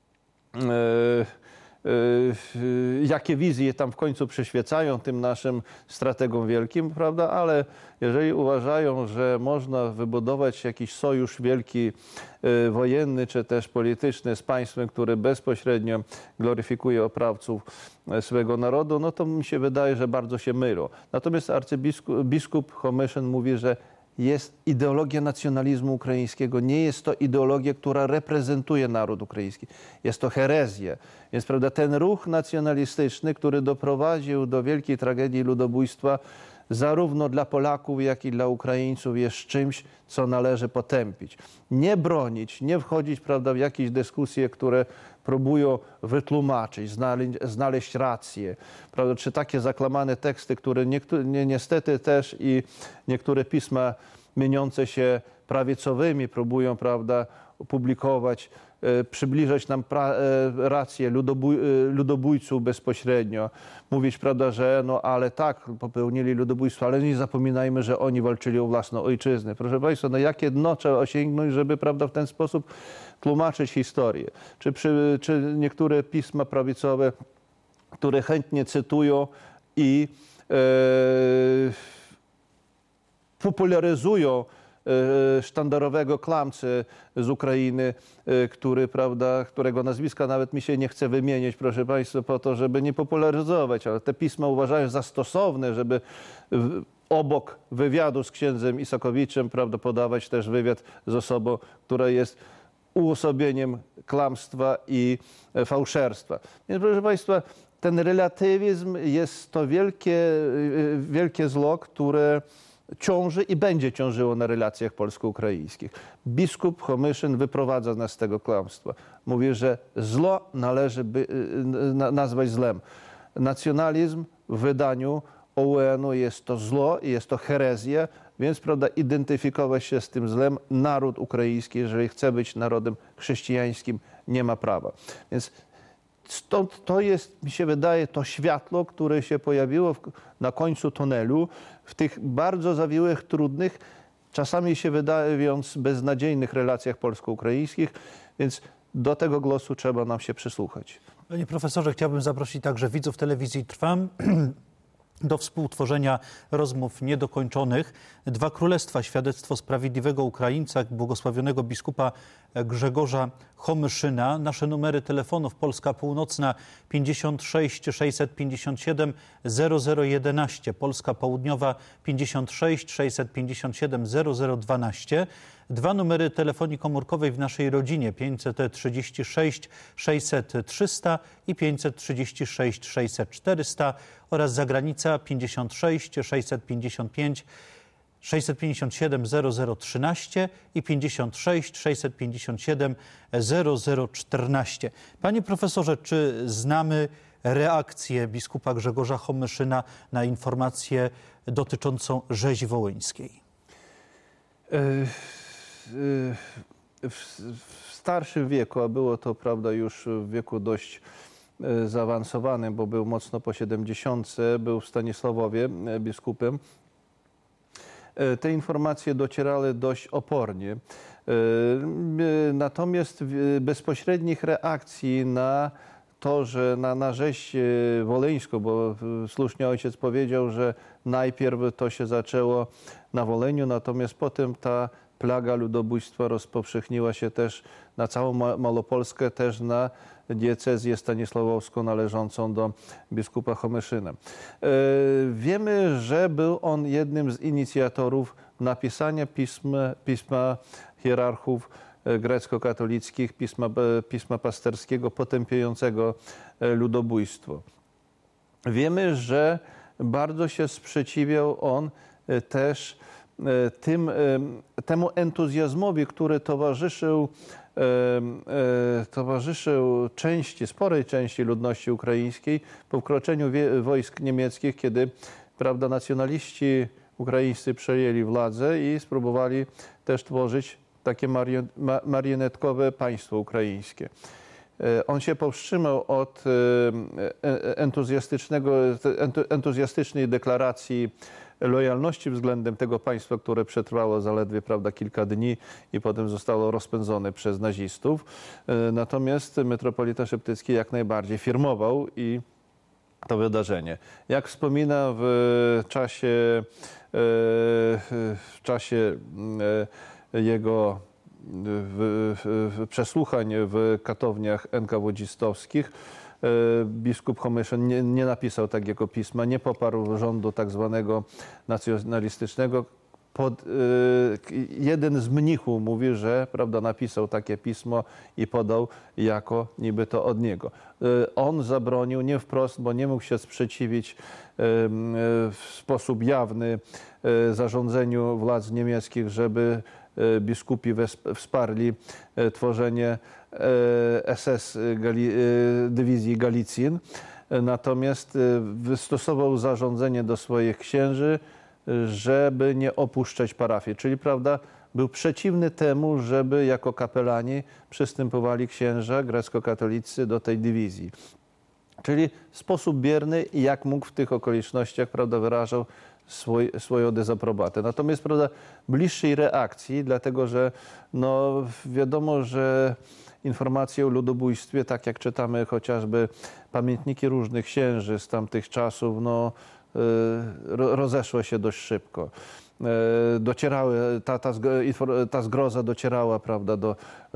jakie wizje tam w końcu przyświecają tym naszym strategom wielkim, prawda, ale jeżeli uważają, że można wybudować jakiś sojusz wielki wojenny czy też polityczny z państwem, które bezpośrednio gloryfikuje oprawców swego narodu, no to mi się wydaje, że bardzo się mylą. Natomiast biskup Homyszyn mówi, że jest ideologia nacjonalizmu ukraińskiego. Nie jest to ideologia, która reprezentuje naród ukraiński. Jest to herezja. Więc prawda, ten ruch nacjonalistyczny, który doprowadził do wielkiej tragedii ludobójstwa, zarówno dla Polaków, jak i dla Ukraińców, jest czymś, co należy potępić. Nie bronić, nie wchodzić, prawda, w jakieś dyskusje, które próbują wytłumaczyć, znaleźć rację. Prawda, czy takie zaklamane teksty, które niestety też i niektóre pisma mieniące się prawicowymi próbują, prawda, publikować, przybliżać nam rację ludobójców bezpośrednio. Mówić, prawda, że no ale tak, popełnili ludobójstwo, ale nie zapominajmy, że oni walczyli o własną ojczyznę. Proszę Państwa, no jakie dno trzeba osiągnąć, żeby, prawda, w ten sposób tłumaczyć historię. Czy niektóre pisma prawicowe, które chętnie cytują i popularyzują sztandarowego kłamcę z Ukrainy, którego nazwiska nawet mi się nie chce wymienić, proszę Państwa, po to, żeby nie popularyzować, ale te pisma uważają za stosowne, żeby obok wywiadu z księdzem Isakowiczem, prawda, podawać też wywiad z osobą, która jest uosobieniem kłamstwa i fałszerstwa. Więc proszę Państwa, ten relatywizm jest to wielkie zło, które ciąży i będzie ciążyło na relacjach polsko-ukraińskich. Biskup Homyszyn wyprowadza nas z tego kłamstwa. Mówi, że zło należy nazwać złem. Nacjonalizm w wydaniu OUN-u jest to zło i jest to herezja, więc, prawda, identyfikować się z tym złem naród ukraiński, jeżeli chce być narodem chrześcijańskim, nie ma prawa. Więc stąd to jest, mi się wydaje, to światło, które się pojawiło na końcu tunelu w tych bardzo zawiłych, trudnych, czasami się wydając beznadziejnych relacjach polsko-ukraińskich, więc do tego głosu trzeba nam się przysłuchać. Panie profesorze, chciałbym zaprosić także widzów telewizji Trwam do współtworzenia rozmów niedokończonych. Dwa królestwa, świadectwo sprawiedliwego Ukraińca, błogosławionego biskupa Grzegorza Homyszyna. Nasze numery telefonów: Polska Północna 56 657 0011, Polska Południowa 56 657 0012. Dwa numery telefonii komórkowej w naszej rodzinie: 536 600 300 i 536 600 400 oraz zagranica 56 655 657 0013 i 56 657 0014. Panie profesorze, czy znamy reakcję biskupa Grzegorza Homyszyna na informację dotyczącą rzezi wołyńskiej? W starszym wieku, a było to, prawda, już w wieku dość zaawansowanym, bo był mocno po 70, był w Stanisławowie biskupem, te informacje docierały dość opornie. Natomiast bezpośrednich reakcji na to, że na rzeź wolyńską, bo słusznie ojciec powiedział, że najpierw to się zaczęło na Woleniu, natomiast potem ta plaga ludobójstwa rozpowszechniła się też na całą Malopolskę, też na diecezję stanisławowską należącą do biskupa Homyszyna. Wiemy, że był on jednym z inicjatorów napisania pisma hierarchów grecko-katolickich, pisma pasterskiego potępiającego ludobójstwo. Wiemy, że bardzo się sprzeciwiał on też temu entuzjazmowi, który towarzyszył sporej części ludności ukraińskiej po wkroczeniu wojsk niemieckich, kiedy, prawda, nacjonaliści ukraińscy przejęli władzę i spróbowali też tworzyć takie marionetkowe państwo ukraińskie. On się powstrzymał od entuzjastycznej deklaracji lojalności względem tego państwa, które przetrwało zaledwie, prawda, kilka dni i potem zostało rozpędzone przez nazistów. Natomiast metropolita Szeptycki jak najbardziej firmował i to wydarzenie. Jak wspomina w czasie jego przesłuchań w katowniach NKWD-istowskich, biskup Homyszyn nie napisał takiego pisma, nie poparł rządu tak zwanego nacjonalistycznego, jeden z mnichów mówi, że prawda, napisał takie pismo i podał jako niby to od niego. On zabronił nie wprost, bo nie mógł się sprzeciwić w sposób jawny zarządzeniu władz niemieckich, żeby biskupi wsparli tworzenie SS dywizji Galicjan. Natomiast wystosował zarządzenie do swoich księży, żeby nie opuszczać parafii. Czyli, prawda, był przeciwny temu, żeby jako kapelani przystępowali księża grecko-katolicy do tej dywizji. Czyli w sposób bierny i jak mógł w tych okolicznościach, prawda, wyrażał swoją dezaprobatę. Natomiast, prawda, bliższej reakcji, dlatego że no, wiadomo, że informacje o ludobójstwie, tak jak czytamy chociażby pamiętniki różnych księży z tamtych czasów, no, rozeszło się dość szybko. Docierały, ta zgroza docierała, prawda, do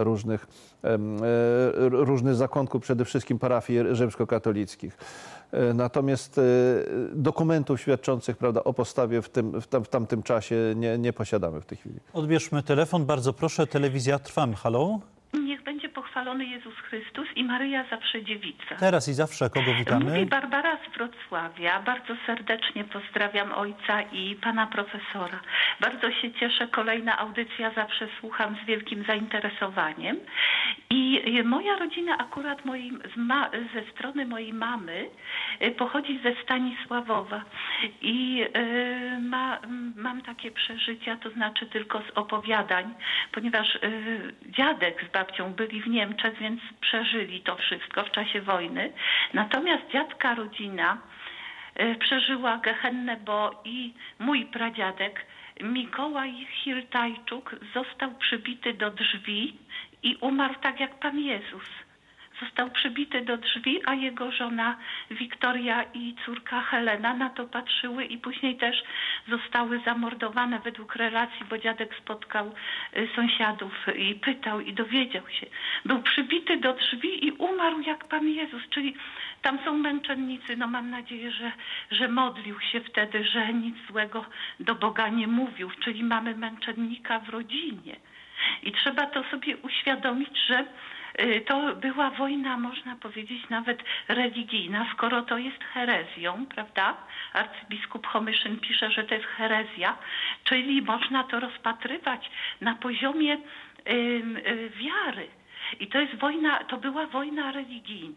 różnych zakątków, przede wszystkim parafii rzymskokatolickich. Natomiast dokumentów świadczących, prawda, o postawie w tamtym czasie nie posiadamy w tej chwili. Odbierzmy telefon. Bardzo proszę. Telewizja Trwam. Halo? Niech będzie pochwalony Jezus Chrystus i Maryja zawsze dziewica. Teraz i zawsze. Kogo witamy? Mówi Barbara z Wrocławia. Bardzo serdecznie pozdrawiam ojca i pana profesora. Bardzo się cieszę. Kolejna audycja, zawsze słucham z wielkim zainteresowaniem. I moja rodzina akurat ze strony mojej mamy pochodzi ze Stanisławowa. I mam takie przeżycia, to znaczy tylko z opowiadań, ponieważ dziadek z babcią byli w Niemczech, więc przeżyli to wszystko w czasie wojny. Natomiast dziadka rodzina przeżyła gehennę, bo i mój pradziadek Mikołaj Hirtajczuk został przybity do drzwi i umarł tak jak Pan Jezus. Został przybity do drzwi, a jego żona Wiktoria i córka Helena na to patrzyły i później też zostały zamordowane według relacji, bo dziadek spotkał sąsiadów i pytał i dowiedział się. Był przybity do drzwi i umarł jak Pan Jezus, czyli tam są męczennicy. No mam nadzieję, że modlił się wtedy, że nic złego do Boga nie mówił, czyli mamy męczennika w rodzinie. I trzeba to sobie uświadomić, że to była wojna, można powiedzieć, nawet religijna, skoro to jest herezją, prawda? Arcybiskup Homyszyn pisze, że to jest herezja, czyli można to rozpatrywać na poziomie wiary. I to jest wojna, to była wojna religijna.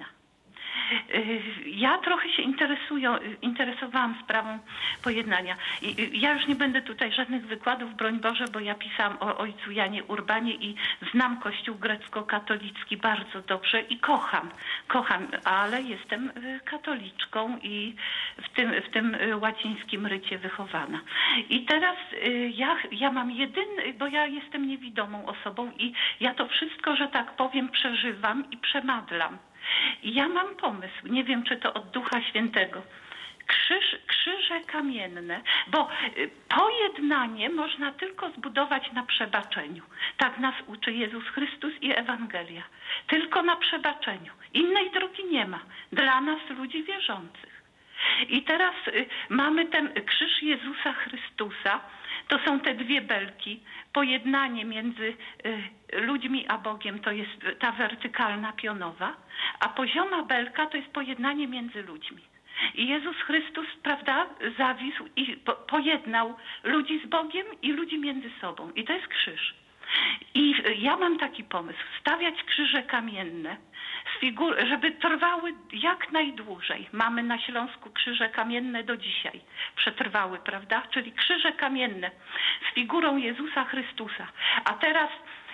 Ja trochę się interesowałam sprawą pojednania. I ja już nie będę tutaj żadnych wykładów, broń Boże, bo ja pisałam o ojcu Janie Urbanie i znam Kościół grecko-katolicki bardzo dobrze i kocham, ale jestem katoliczką i w tym łacińskim rycie wychowana. I teraz ja mam bo ja jestem niewidomą osobą i ja to wszystko, że tak powiem, przeżywam i przemadlam. I ja mam pomysł, nie wiem, czy to od Ducha Świętego. Krzyże kamienne, bo pojednanie można tylko zbudować na przebaczeniu. Tak nas uczy Jezus Chrystus i Ewangelia. Tylko na przebaczeniu. Innej drogi nie ma dla nas, ludzi wierzących. I teraz mamy ten krzyż Jezusa Chrystusa. To są te dwie belki. Pojednanie między ludźmi a Bogiem to jest ta wertykalna, pionowa, a pozioma belka to jest pojednanie między ludźmi. I Jezus Chrystus, prawda, zawisł i pojednał ludzi z Bogiem i ludzi między sobą. I to jest krzyż. I ja mam taki pomysł, stawiać krzyże kamienne, żeby trwały jak najdłużej. Mamy na Śląsku krzyże kamienne do dzisiaj. Przetrwały, prawda? Czyli krzyże kamienne z figurą Jezusa Chrystusa. A teraz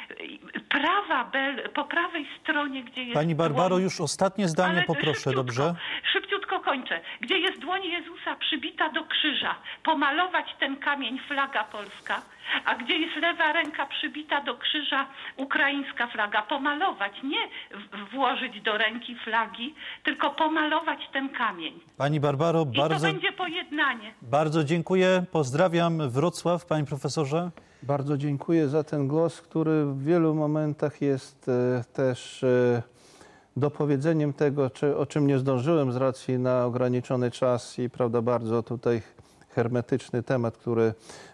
po prawej stronie, gdzie jest Pani Barbaro, dłoń, już ostatnie zdanie poproszę, dobrze? Szybciutko kończę. Gdzie jest dłoń Jezusa przybita do krzyża, pomalować ten kamień flaga polska, a gdzie jest lewa ręka przybita do krzyża ukraińska flaga, pomalować, nie włożyć do ręki flagi, tylko pomalować ten kamień. Pani Barbaro, I to będzie pojednanie. Bardzo dziękuję. Pozdrawiam Wrocław, panie profesorze. Bardzo dziękuję za ten głos, który w wielu momentach jest też dopowiedzeniem tego, o czym nie zdążyłem z racji na ograniczony czas i prawda, bardzo tutaj hermetyczny temat, który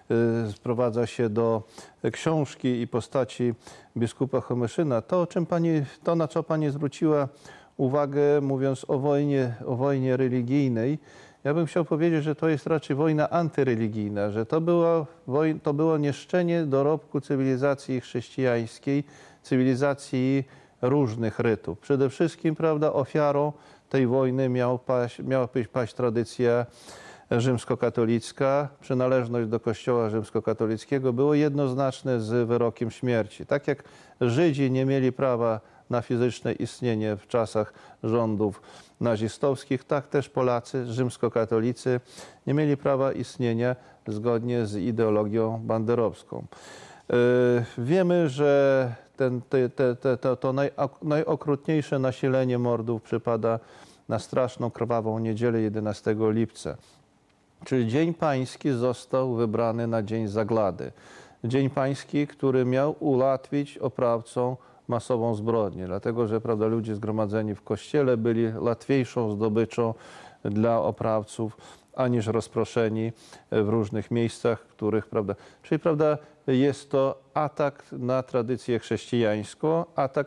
sprowadza się do książki i postaci biskupa Chomyszyna. To, na co pani zwróciła uwagę, mówiąc o wojnie religijnej, ja bym chciał powiedzieć, że to jest raczej wojna antyreligijna, że to było niszczenie dorobku cywilizacji chrześcijańskiej, cywilizacji różnych rytów. Przede wszystkim, prawda, ofiarą tej wojny miała paść tradycja rzymskokatolicka. Przynależność do Kościoła rzymskokatolickiego było jednoznaczne z wyrokiem śmierci. Tak jak Żydzi nie mieli prawa na fizyczne istnienie w czasach rządów nazistowskich, tak też Polacy, rzymskokatolicy, nie mieli prawa istnienia zgodnie z ideologią banderowską. Wiemy, że to najokrutniejsze nasilenie mordów przypada na straszną, krwawą niedzielę 11 lipca. Czyli Dzień Pański został wybrany na Dzień Zaglady. Dzień Pański, który miał ułatwić oprawcom masową zbrodnię, dlatego że, prawda, ludzie zgromadzeni w kościele byli łatwiejszą zdobyczą dla oprawców, aniż rozproszeni w różnych miejscach, Czyli, prawda, jest to atak na tradycję chrześcijańską, atak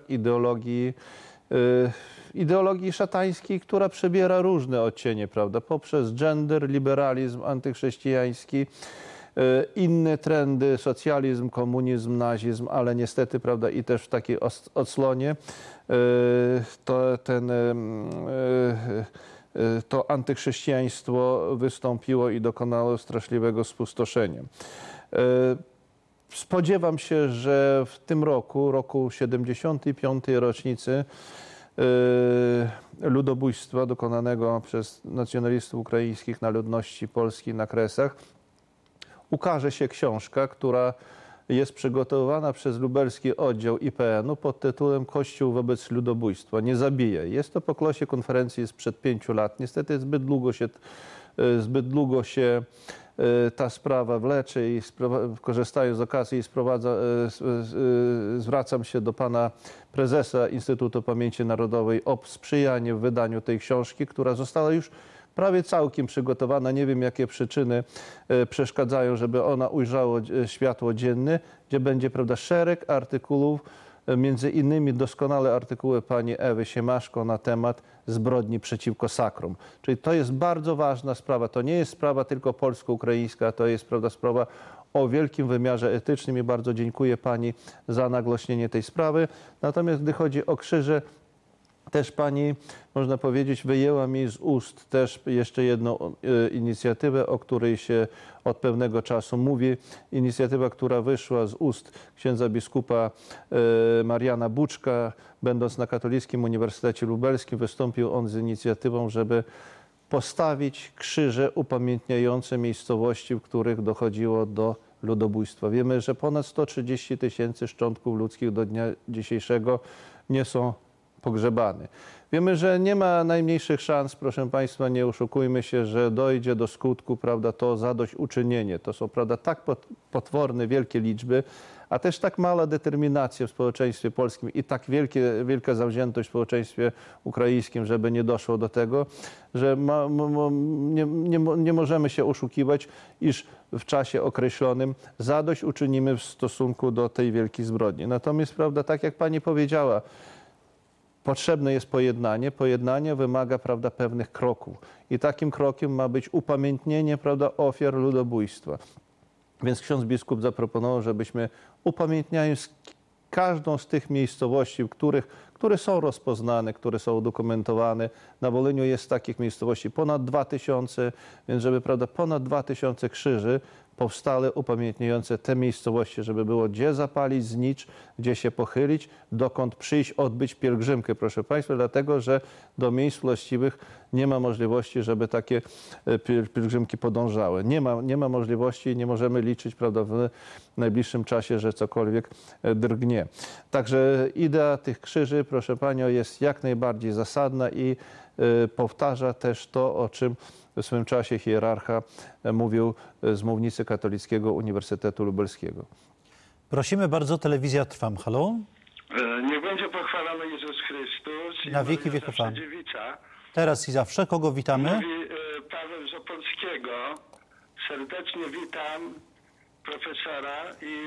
ideologii szatańskiej, która przybiera różne odcienie, prawda, poprzez gender, liberalizm antychrześcijański, inne trendy, socjalizm, komunizm, nazizm, ale niestety, prawda, i też w takiej odsłonie to antychrześcijaństwo wystąpiło i dokonało straszliwego spustoszenia. Spodziewam się, że w tym roku 75. rocznicy ludobójstwa dokonanego przez nacjonalistów ukraińskich na ludności polskiej na Kresach, ukaże się książka, która jest przygotowana przez lubelski oddział IPN-u pod tytułem Kościół wobec ludobójstwa. Nie zabije. Jest to pokłosie konferencji sprzed 5 lat. Niestety zbyt długo się ta sprawa wlecze i korzystając z okazji zwracam się do pana prezesa Instytutu Pamięci Narodowej o sprzyjanie w wydaniu tej książki, która została już prawie całkiem przygotowana. Nie wiem, jakie przyczyny przeszkadzają, żeby ona ujrzała światło dzienne, gdzie będzie, prawda, szereg artykułów, między innymi doskonałe artykuły pani Ewy Siemaszko na temat zbrodni przeciwko sakrum. Czyli to jest bardzo ważna sprawa. To nie jest sprawa tylko polsko-ukraińska, to jest, prawda, sprawa o wielkim wymiarze etycznym i bardzo dziękuję pani za nagłośnienie tej sprawy. Natomiast gdy chodzi o krzyże, też pani, można powiedzieć, wyjęła mi z ust też jeszcze jedną inicjatywę, o której się od pewnego czasu mówi. Inicjatywa, która wyszła z ust księdza biskupa Mariana Buczka. Będąc na Katolickim Uniwersytecie Lubelskim, wystąpił on z inicjatywą, żeby postawić krzyże upamiętniające miejscowości, w których dochodziło do ludobójstwa. Wiemy, że ponad 130 000 szczątków ludzkich do dnia dzisiejszego nie są pogrzebany. Wiemy, że nie ma najmniejszych szans, proszę państwa, nie oszukujmy się, że dojdzie do skutku, prawda, to zadośćuczynienie. To są, prawda, tak potworne, wielkie liczby, a też tak mała determinacja w społeczeństwie polskim i tak wielka zawziętość w społeczeństwie ukraińskim, żeby nie doszło do tego, że nie możemy się oszukiwać, iż w czasie określonym zadośćuczynimy w stosunku do tej wielkiej zbrodni. Natomiast, prawda, tak jak pani powiedziała, potrzebne jest pojednanie. Pojednanie wymaga, prawda, pewnych kroków. I takim krokiem ma być upamiętnienie, prawda, ofiar ludobójstwa. Więc ksiądz biskup zaproponował, żebyśmy upamiętniając każdą z tych miejscowości, które są rozpoznane, które są udokumentowane. Na Woleniu jest takich miejscowości ponad 2000, więc żeby, prawda, ponad 2000 krzyży powstale upamiętniające te miejscowości, żeby było gdzie zapalić znicz, gdzie się pochylić, dokąd przyjść, odbyć pielgrzymkę, proszę państwa, dlatego że do miejsc właściwych nie ma możliwości, żeby takie pielgrzymki podążały. Nie ma możliwości, nie możemy liczyć, prawda, w najbliższym czasie, że cokolwiek drgnie. Także idea tych krzyży, proszę panią, jest jak najbardziej zasadna i powtarza też to, o czym w swym czasie hierarcha mówił z mównicy Katolickiego Uniwersytetu Lubelskiego. Prosimy bardzo, telewizja Trwam. Halo? Niech będzie pochwalony Jezus Chrystus. Na wieki wieków. Dziewica. Teraz i zawsze. Kogo witamy? Mówi Paweł z Opolskiego. Serdecznie witam profesora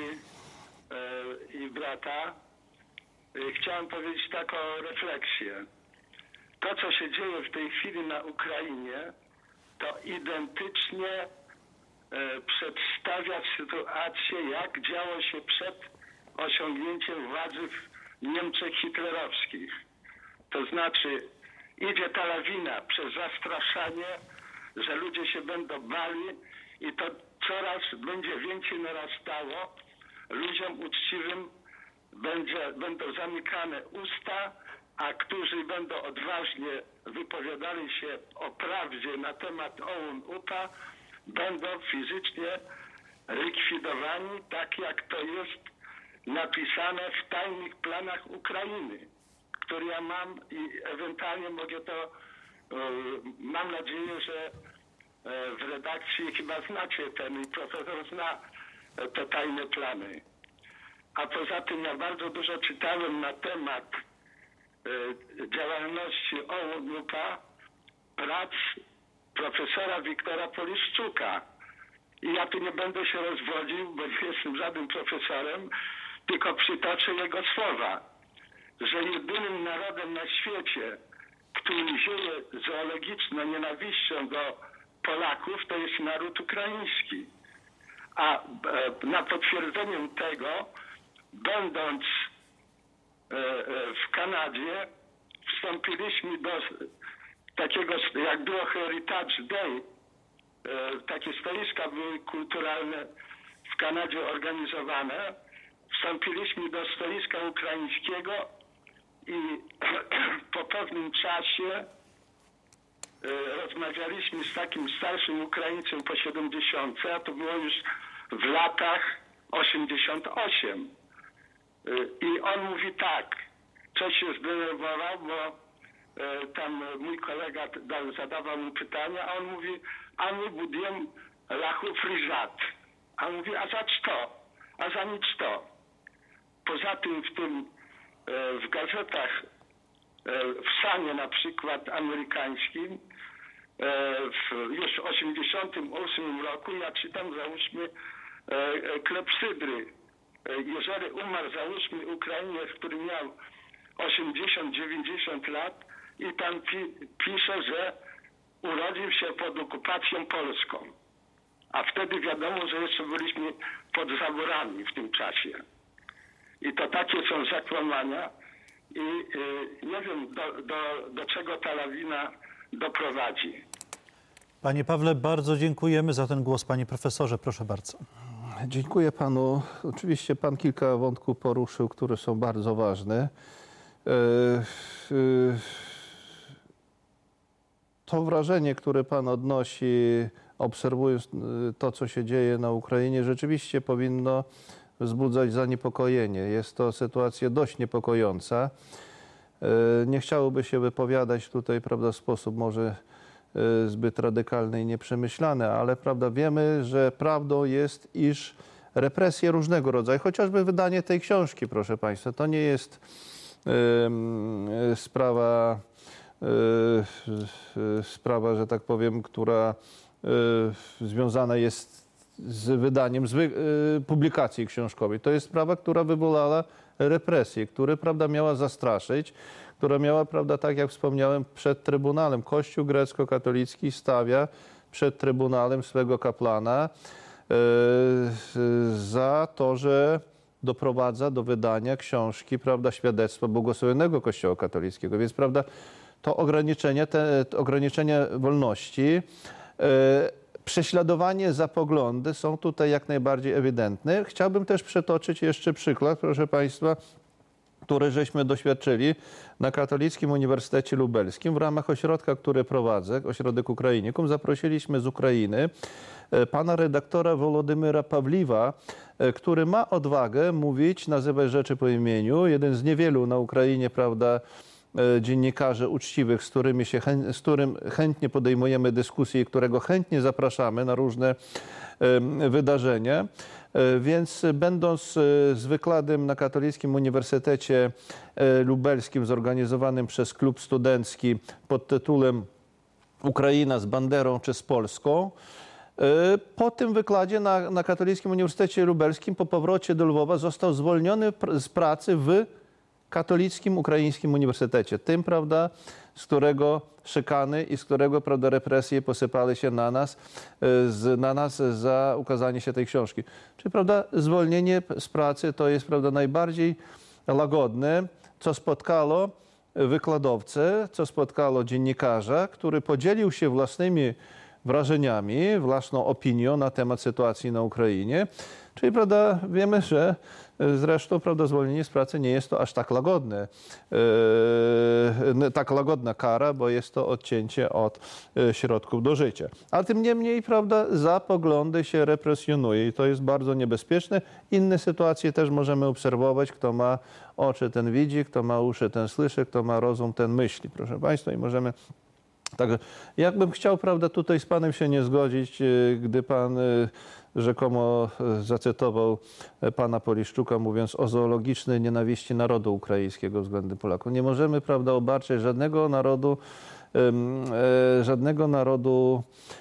i brata. Chciałem powiedzieć taką refleksję. To, co się dzieje w tej chwili na Ukrainie, to identycznie przedstawia sytuację, jak działo się przed osiągnięciem władzy w Niemczech hitlerowskich. To znaczy, idzie ta lawina przez zastraszanie, że ludzie się będą bali i to coraz będzie więcej narastało. Ludziom uczciwym będą zamykane usta, a którzy będą odważnie wypowiadali się o prawdzie na temat OUN-UPA, będą fizycznie likwidowani, tak jak to jest napisane w tajnych planach Ukrainy, które ja mam i ewentualnie mogę to, mam nadzieję, że w redakcji chyba znacie ten i profesor zna te tajne plany. A poza tym ja bardzo dużo czytałem na temat działalności OUN-UPA, prac profesora Wiktora Poliszczuka. I ja tu nie będę się rozwodził, bo nie jestem żadnym profesorem, tylko przytoczę jego słowa, że jedynym narodem na świecie, który zieje zoologiczną nienawiścią do Polaków, to jest naród ukraiński. A na potwierdzeniem tego, będąc w Kanadzie, wstąpiliśmy do takiego, jak było Heritage Day, takie stoiska były kulturalne w Kanadzie organizowane. Wstąpiliśmy do stoiska ukraińskiego i po pewnym czasie rozmawialiśmy z takim starszym Ukraińcem po 70, a to było już w latach 88. I on mówi tak, coś się zdenerwował, bo tam mój kolega zadawał mu pytania, a on mówi, a my budujemy lahu frizat. A on mówi, a za co? A za nic to. Poza tym w gazetach, w Sanie na przykład amerykańskim, już w 88 roku ja czytam, załóżmy, klepsydry. Jeżeli umarł, załóżmy, Ukrainiec, który miał 80-90 lat i tam pisze, że urodził się pod okupacją polską. A wtedy wiadomo, że jeszcze byliśmy pod zaborami w tym czasie. I to takie są zakłamania i nie wiem, do czego ta lawina doprowadzi. Panie Pawle, bardzo dziękujemy za ten głos. Panie profesorze, proszę bardzo. Dziękuję panu. Oczywiście pan kilka wątków poruszył, które są bardzo ważne. To wrażenie, które pan odnosi, obserwując to, co się dzieje na Ukrainie, rzeczywiście powinno wzbudzać zaniepokojenie. Jest to sytuacja dość niepokojąca. Nie chciałoby się wypowiadać tutaj, prawda, w sposób może zbyt radykalny i nieprzemyślany, ale prawda, wiemy, że prawdą jest, iż represje różnego rodzaju, chociażby wydanie tej książki, proszę państwa, to nie jest sprawa, że tak powiem, która związana jest z wydaniem publikacji książkowej. To jest sprawa, która wywołała represje, która, prawda, miała zastraszyć, która miała, prawda, tak jak wspomniałem, przed Trybunałem. Kościół grecko-katolicki stawia przed Trybunałem swego kapłana za to, że doprowadza do wydania książki, prawda, świadectwa błogosławionego Kościoła katolickiego. Więc, prawda, to ograniczenie wolności, prześladowanie za poglądy są tutaj jak najbardziej ewidentne. Chciałbym też przytoczyć jeszcze przykład, proszę państwa, który żeśmy doświadczyli na Katolickim Uniwersytecie Lubelskim. W ramach ośrodka, który prowadzę, Ośrodek Ukrainikum, zaprosiliśmy z Ukrainy pana redaktora Wolodymyra Pawliwa, który ma odwagę mówić, nazywać rzeczy po imieniu. Jeden z niewielu na Ukrainie, prawda, dziennikarzy uczciwych, z którym chętnie podejmujemy dyskusję i którego chętnie zapraszamy na różne wydarzenia. Więc będąc z wykładem na Katolickim Uniwersytecie Lubelskim zorganizowanym przez klub studencki pod tytułem Ukraina z banderą czy z Polską, Po tym wykładzie na Katolickim Uniwersytecie Lubelskim po powrocie do Lwowa został zwolniony z pracy w Katolickim Ukraińskim Uniwersytecie. Tym, prawda, z którego szykany i z którego, prawda, represje posypały się na nas za ukazanie się tej książki. Czyli, prawda, zwolnienie z pracy to jest, prawda, najbardziej łagodne, co spotkało wykładowcę, co spotkało dziennikarza, który podzielił się własnymi wrażeniami, własną opinią na temat sytuacji na Ukrainie. Czyli, prawda, wiemy, że zresztą, prawda, zwolnienie z pracy nie jest to aż tak łagodne, tak łagodna kara, bo jest to odcięcie od środków do życia. A tym niemniej, prawda, za poglądy się represjonuje i to jest bardzo niebezpieczne. Inne sytuacje też możemy obserwować. Kto ma oczy, ten widzi, kto ma uszy, ten słyszy, kto ma rozum, ten myśli, proszę Państwa, i możemy... Także jakbym chciał, prawda, tutaj z Panem się nie zgodzić, gdy Pan rzekomo zacytował pana Poliszczuka, mówiąc o zoologicznej nienawiści narodu ukraińskiego względem Polaków. Nie możemy, prawda, obarczać żadnego narodu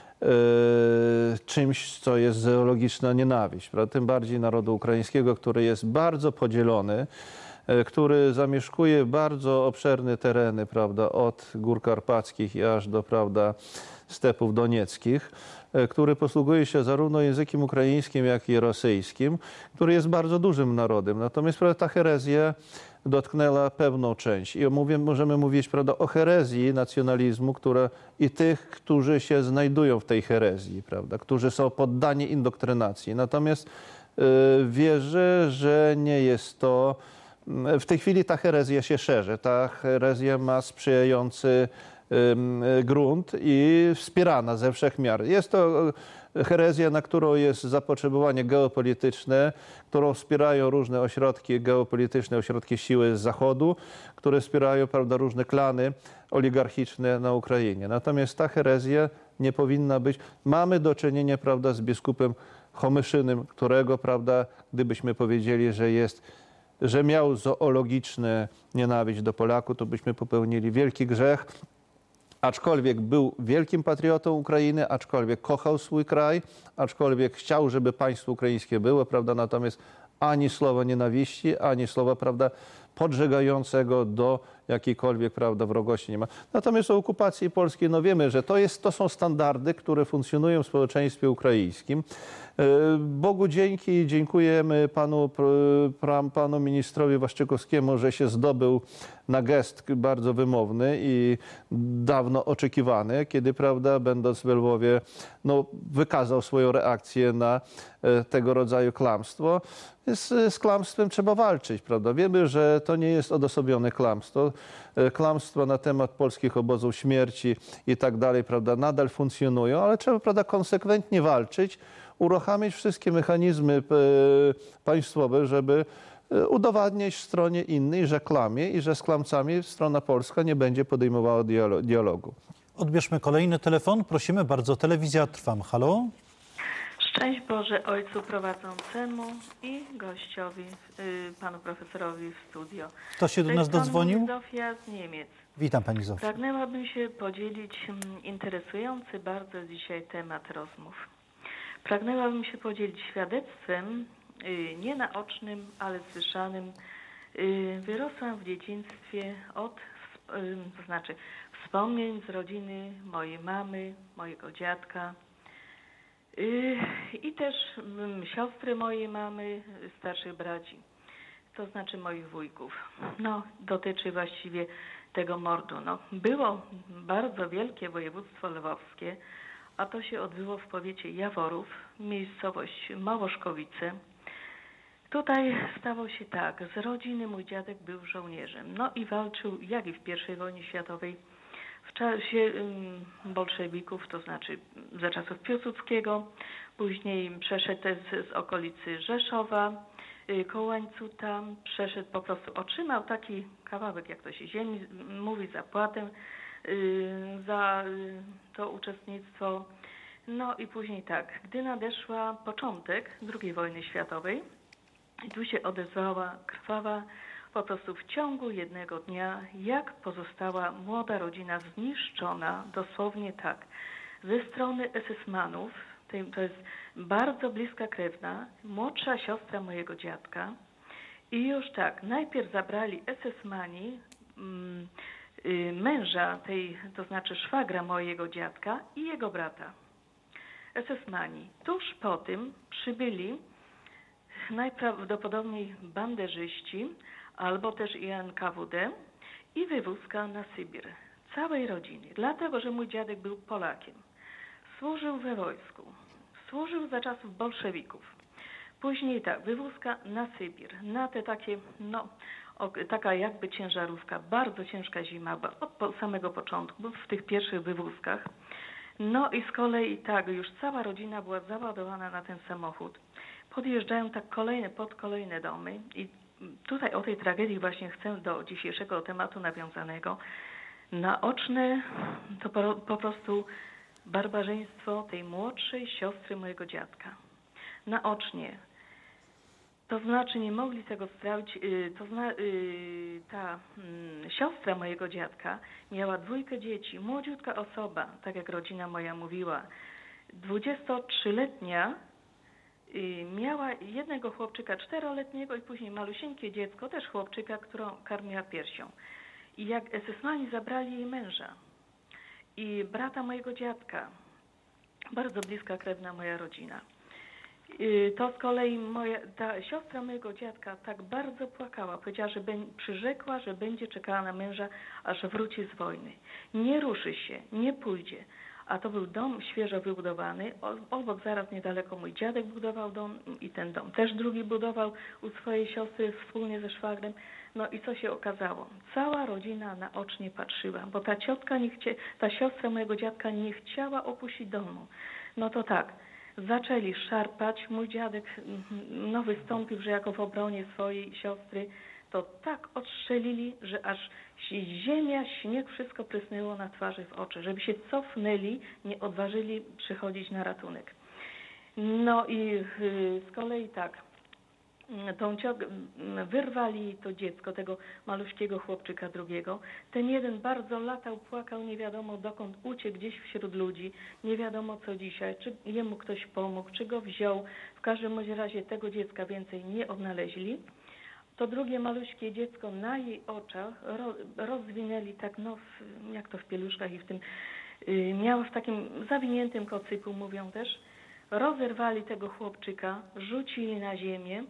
czymś, co jest zoologiczna nienawiść. Prawda? Tym bardziej narodu ukraińskiego, który jest bardzo podzielony, który zamieszkuje bardzo obszerne tereny, prawda, od Gór Karpackich i aż do, prawda, stepów donieckich, który posługuje się zarówno językiem ukraińskim, jak i rosyjskim, który jest bardzo dużym narodem. Natomiast, prawda, ta herezja dotknęła pewną część. I możemy mówić, prawda, o herezji nacjonalizmu, która i tych, którzy się znajdują w tej herezji, prawda, którzy są poddani indoktrynacji. Natomiast wierzę, że nie jest to... W tej chwili ta herezja się szerzy. Ta herezja ma sprzyjający grunt i wspierana ze wszech miar. Jest to herezja, na którą jest zapotrzebowanie geopolityczne, którą wspierają różne ośrodki geopolityczne, ośrodki siły z Zachodu, które wspierają, prawda, różne klany oligarchiczne na Ukrainie. Natomiast ta herezja nie powinna być. Mamy do czynienia, prawda, z biskupem Chomyszynym, którego, prawda, gdybyśmy powiedzieli, że miał zoologiczne nienawiść do Polaków, to byśmy popełnili wielki grzech. Aczkolwiek był wielkim patriotą Ukrainy, aczkolwiek kochał swój kraj, aczkolwiek chciał, żeby państwo ukraińskie było, prawda, natomiast ani słowa nienawiści, ani słowa, prawda, podżegającego do jakiejkolwiek, prawda, wrogości nie ma. Natomiast o okupacji polskiej, no wiemy, że to są standardy, które funkcjonują w społeczeństwie ukraińskim. Bogu dzięki, dziękujemy panu ministrowi Waszczykowskiemu, że się zdobył na gest bardzo wymowny i dawno oczekiwany, kiedy, prawda, będąc w Lwowie, no, wykazał swoją reakcję na tego rodzaju kłamstwo. Z kłamstwem trzeba walczyć, prawda? Wiemy, że to nie jest odosobnione kłamstwo. Kłamstwa na temat polskich obozów śmierci i tak dalej, prawda, nadal funkcjonują, ale trzeba, prawda, konsekwentnie walczyć, uruchamiać wszystkie mechanizmy państwowe, żeby udowadniać stronie innej, że kłamie i że z kłamcami strona polska nie będzie podejmowała dialogu. Odbierzmy kolejny telefon. Prosimy bardzo. Telewizja Trwam. Halo? Szczęść Boże ojcu prowadzącemu i gościowi, panu profesorowi w studio. Kto się do nas dodzwonił? Zofia z Niemiec. Witam pani Zofia. Pragnęłabym się podzielić interesujący bardzo dzisiaj temat rozmów. Pragnęłabym się podzielić świadectwem, nie naocznym, ale słyszanym. Wyrosłam w dzieciństwie od, to znaczy wspomnień z rodziny mojej mamy, mojego dziadka i też siostry mojej mamy, starszych braci, to znaczy moich wujków. No, dotyczy właściwie tego mordu. No, było bardzo wielkie województwo lwowskie, a to się odbyło w powiecie Jaworów, miejscowość Małoszkowice. Tutaj stało się tak, z rodziny mój dziadek był żołnierzem, no i walczył, jak i w I wojnie światowej, w czasie bolszewików, to znaczy za czasów Piłsudskiego, później przeszedł z okolicy Rzeszowa, koło Łańcuta, przeszedł po prostu, otrzymał taki kawałek, jak to się ziemi mówi, zapłatę za to uczestnictwo. No i później tak, gdy nadeszła początek II wojny światowej, tu się odezwała krwawa, po prostu w ciągu jednego dnia, jak pozostała młoda rodzina zniszczona, dosłownie tak, ze strony SS-manów, To jest bardzo bliska krewna, młodsza siostra mojego dziadka. I już tak, najpierw zabrali SS-mani męża to znaczy szwagra mojego dziadka i jego brata. SS-mani. Tuż po tym przybyli najprawdopodobniej banderzyści albo też i NKWD i wywózka na Sybir. Całej rodzinie. Dlatego, że mój dziadek był Polakiem. Służył we wojsku. Służył za czasów bolszewików. Później tak, wywózka na Sybir. Na te takie, taka jakby ciężarówka. Bardzo ciężka zima od samego początku, bo w tych pierwszych wywózkach. No i z kolei tak, już cała rodzina była załadowana na ten samochód. Podjeżdżają tak pod kolejne domy i tutaj o tej tragedii właśnie chcę do dzisiejszego tematu nawiązanego. Naoczne to po prostu barbarzyństwo tej młodszej siostry mojego dziadka. Naocznie. To znaczy nie mogli tego strawić, ta siostra mojego dziadka miała 2 dzieci, młodziutka osoba, tak jak rodzina moja mówiła. 23-letnia miała jednego chłopczyka 4-letniego i później malusieńkie dziecko, też chłopczyka, którą karmiła piersią. I jak SS-mani zabrali jej męża i brata mojego dziadka, bardzo bliska krewna moja rodzina, to z kolei ta siostra mojego dziadka tak bardzo płakała. Powiedziała, przyrzekła, że będzie czekała na męża, aż wróci z wojny. Nie ruszy się, nie pójdzie. A to był dom świeżo wybudowany. Obok zaraz niedaleko mój dziadek budował dom i ten dom też drugi budował u swojej siostry wspólnie ze szwagrem. No i co się okazało? Cała rodzina naocznie patrzyła, bo ta siostra mojego dziadka nie chciała opuścić domu. No to tak. Zaczęli szarpać. Mój dziadek wystąpił, że jako w obronie swojej siostry, to tak odstrzelili, że aż ziemia, śnieg, wszystko prysnęło na twarzy, w oczy. Żeby się cofnęli, nie odważyli przychodzić na ratunek. No i z kolei tak, wyrwali to dziecko, tego maluśkiego chłopczyka drugiego. Ten jeden bardzo latał, płakał, nie wiadomo dokąd uciekł, gdzieś wśród ludzi, nie wiadomo co dzisiaj, czy jemu ktoś pomógł, czy go wziął. W każdym razie tego dziecka więcej nie odnaleźli. To drugie maluśkie dziecko na jej oczach rozwinęli tak, jak to w pieluszkach i w tym, miała w takim zawiniętym kocyku, mówią też, rozerwali tego chłopczyka, rzucili na ziemię,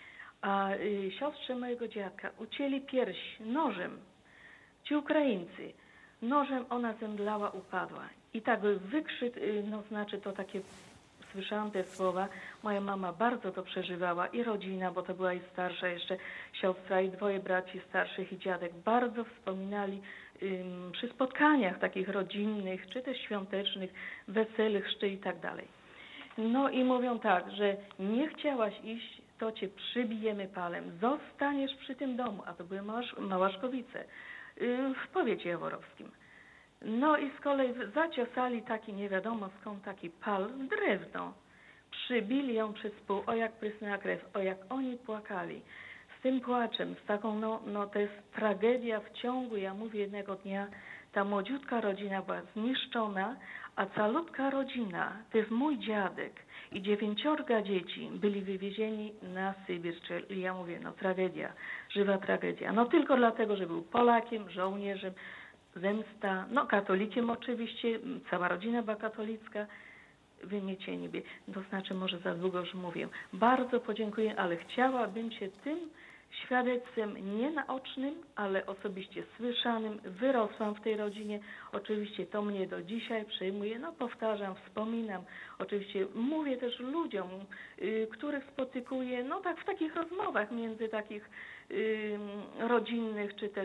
a siostrze mojego dziadka ucięli pierś nożem. Ci Ukraińcy. Nożem ona zemdlała, upadła. I tak wykrzyk, znaczy to takie, słyszałam te słowa, moja mama bardzo to przeżywała i rodzina, bo to była i starsza jeszcze siostra i 2 braci starszych i dziadek. Bardzo wspominali przy spotkaniach takich rodzinnych, czy też świątecznych, weselych, chrzty i tak dalej. No i mówią tak, że nie chciałaś iść, to cię przybijemy palem, zostaniesz przy tym domu, a to były Małaszkowice w powiecie jaworowskim. No i z kolei zaciosali taki, nie wiadomo skąd, taki pal w drewno. Przybili ją przez pół, o jak prysnęła krew, o jak oni płakali. Z tym płaczem, z taką, to jest tragedia w ciągu, ja mówię, jednego dnia, ta młodziutka rodzina była zniszczona, a calutka rodzina, to jest mój dziadek i 9 dzieci byli wywiezieni na Sybir, czyli ja mówię, tragedia, żywa tragedia. No tylko dlatego, że był Polakiem, żołnierzem, zemsta, katolikiem oczywiście, cała rodzina była katolicka, wymiecieni by, to znaczy może za długo już mówię. Bardzo podziękuję, ale chciałabym się tym świadectwem nie naocznym, ale osobiście słyszanym. Wyrosłam w tej rodzinie. Oczywiście to mnie do dzisiaj przejmuje. Powtarzam, wspominam. Oczywiście mówię też ludziom, których spotykuję, tak w takich rozmowach między takich rodzinnych, czy też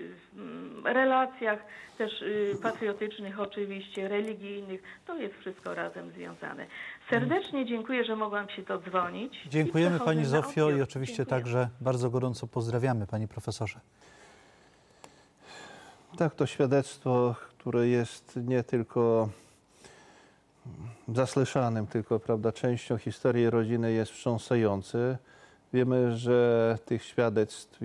relacjach też patriotycznych oczywiście, religijnych. To jest wszystko razem związane. Serdecznie dziękuję, że mogłam się dodzwonić. Dziękujemy Pani Zofio i oczywiście także bardzo gorąco pozdrawiamy Panie Profesorze. Tak, to świadectwo, które jest nie tylko zasłyszanym, tylko częścią historii rodziny, jest wstrząsające. Wiemy, że tych świadectw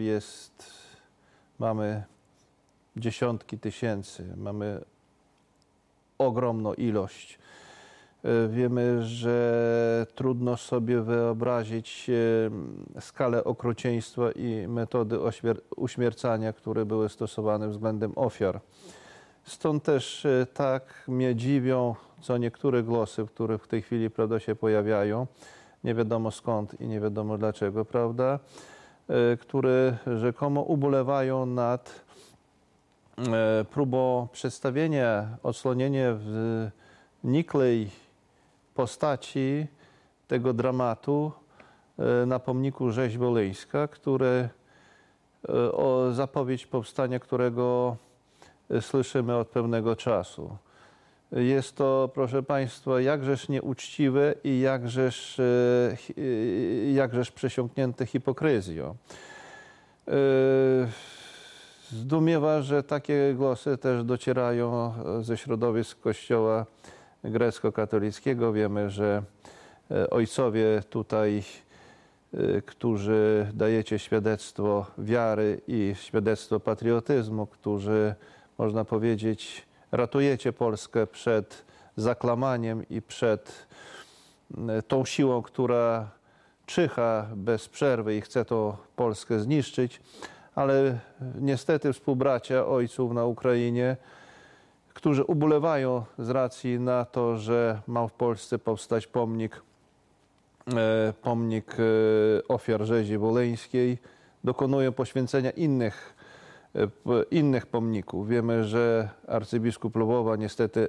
mamy dziesiątki tysięcy, mamy ogromną ilość. Wiemy, że trudno sobie wyobrazić skalę okrucieństwa i metody uśmiercania, które były stosowane względem ofiar. Stąd też tak mnie dziwią co niektóre głosy, które w tej chwili, prawda, się pojawiają, nie wiadomo skąd i nie wiadomo dlaczego, prawda, które rzekomo ubolewają nad próbą przedstawienia, odsłonienia w wnikłej postaci tego dramatu na pomniku Rzeź Wolyńska, które o zapowiedź powstania którego słyszymy od pewnego czasu. Jest to, proszę Państwa, jakżeż nieuczciwe i jakżeż przesiąknięte hipokryzją. Zdumiewa, że takie głosy też docierają ze środowisk Kościoła grecko-katolickiego. Wiemy, że ojcowie tutaj, którzy dajecie świadectwo wiary i świadectwo patriotyzmu, którzy, można powiedzieć, ratujecie Polskę przed zaklamaniem i przed tą siłą, która czyha bez przerwy i chce tą Polskę zniszczyć, ale niestety współbracia ojców na Ukrainie, którzy ubolewają z racji na to, że ma w Polsce powstać pomnik ofiar rzezi wolyńskiej, dokonują poświęcenia innych pomników. Wiemy, że arcybiskup Lwowa, niestety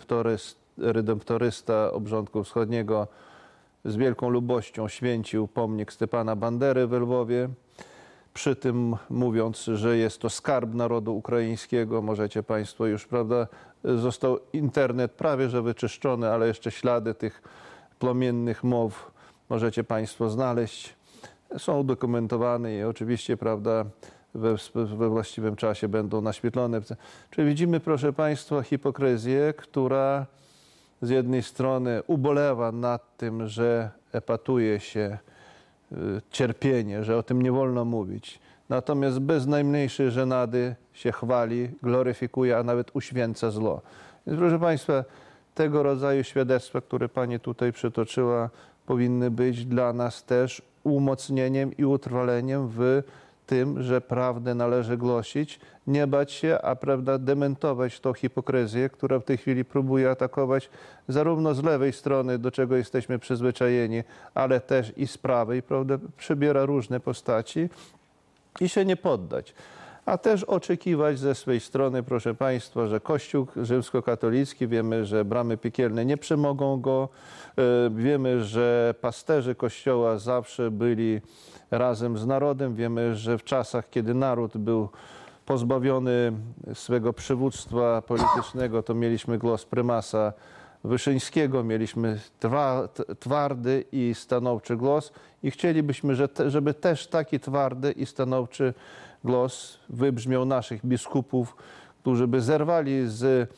redemptorysta obrządku wschodniego, z wielką lubością święcił pomnik Stepana Bandery w Lwowie, przy tym mówiąc, że jest to skarb narodu ukraińskiego. Możecie Państwo już, prawda, został internet prawie że wyczyszczony, ale jeszcze ślady tych płomiennych mow możecie Państwo znaleźć. Są udokumentowane i oczywiście, prawda, we właściwym czasie będą naświetlone. Czyli widzimy, proszę Państwa, hipokryzję, która z jednej strony ubolewa nad tym, że epatuje się cierpienie, że o tym nie wolno mówić. Natomiast bez najmniejszej żenady się chwali, gloryfikuje, a nawet uświęca zło. Więc proszę Państwa, tego rodzaju świadectwa, które Pani tutaj przytoczyła, powinny być dla nas też umocnieniem i utrwaleniem w tym, że prawdę należy głosić, nie bać się, a prawda, dementować tą hipokryzję, która w tej chwili próbuje atakować zarówno z lewej strony, do czego jesteśmy przyzwyczajeni, ale też i z prawej, prawda, przybiera różne postaci i się nie poddać. A też oczekiwać ze swej strony, proszę Państwa, że Kościół rzymskokatolicki, wiemy, że bramy piekielne nie przemogą go, wiemy, że pasterze Kościoła zawsze byli razem z narodem, wiemy, że w czasach, kiedy naród był pozbawiony swego przywództwa politycznego, to mieliśmy głos prymasa Wyszyńskiego, mieliśmy twardy i stanowczy głos i chcielibyśmy, żeby też taki twardy i stanowczy głos wybrzmiał naszych biskupów, którzy by zerwali z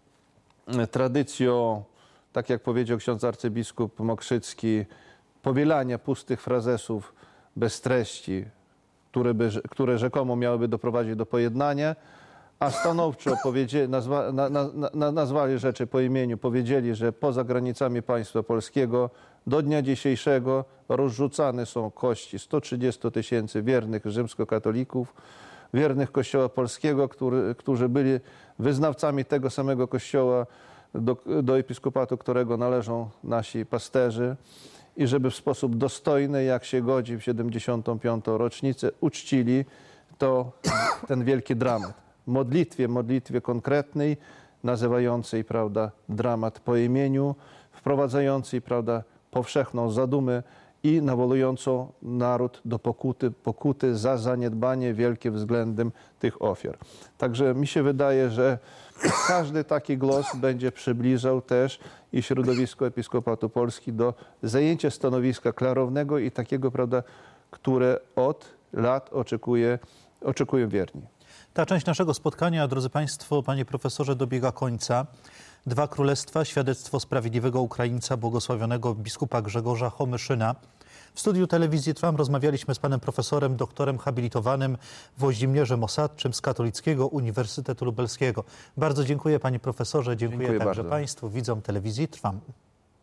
tradycją, tak jak powiedział ksiądz arcybiskup Mokrzycki, powielania pustych frazesów bez treści, które rzekomo miałyby doprowadzić do pojednania, a stanowczo nazwali rzeczy po imieniu, powiedzieli, że poza granicami państwa polskiego do dnia dzisiejszego rozrzucane są kości 130 000 wiernych rzymskokatolików, wiernych Kościoła polskiego, którzy byli wyznawcami tego samego Kościoła, do episkopatu którego należą nasi pasterzy, i żeby w sposób dostojny, jak się godzi w 75. rocznicę, uczcili ten wielki dramat. Modlitwie konkretnej, nazywającej, prawda, dramat po imieniu, wprowadzającej, prawda, powszechną zadumę i nawołującą naród do pokuty za zaniedbanie wielkie względem tych ofiar. Także mi się wydaje, że każdy taki głos będzie przybliżał też i środowisko Episkopatu Polski do zajęcia stanowiska klarownego i takiego, prawda, które od lat oczekują wierni. Ta część naszego spotkania, drodzy Państwo, Panie Profesorze, dobiega końca. Dwa królestwa, świadectwo sprawiedliwego Ukraińca, błogosławionego biskupa Grzegorza Homyszyna. W studiu telewizji Trwam rozmawialiśmy z panem profesorem, doktorem habilitowanym Włodzimierzem Osadczym z Katolickiego Uniwersytetu Lubelskiego. Bardzo dziękuję, panie profesorze, dziękuję także bardzo Państwu, widzom telewizji Trwam.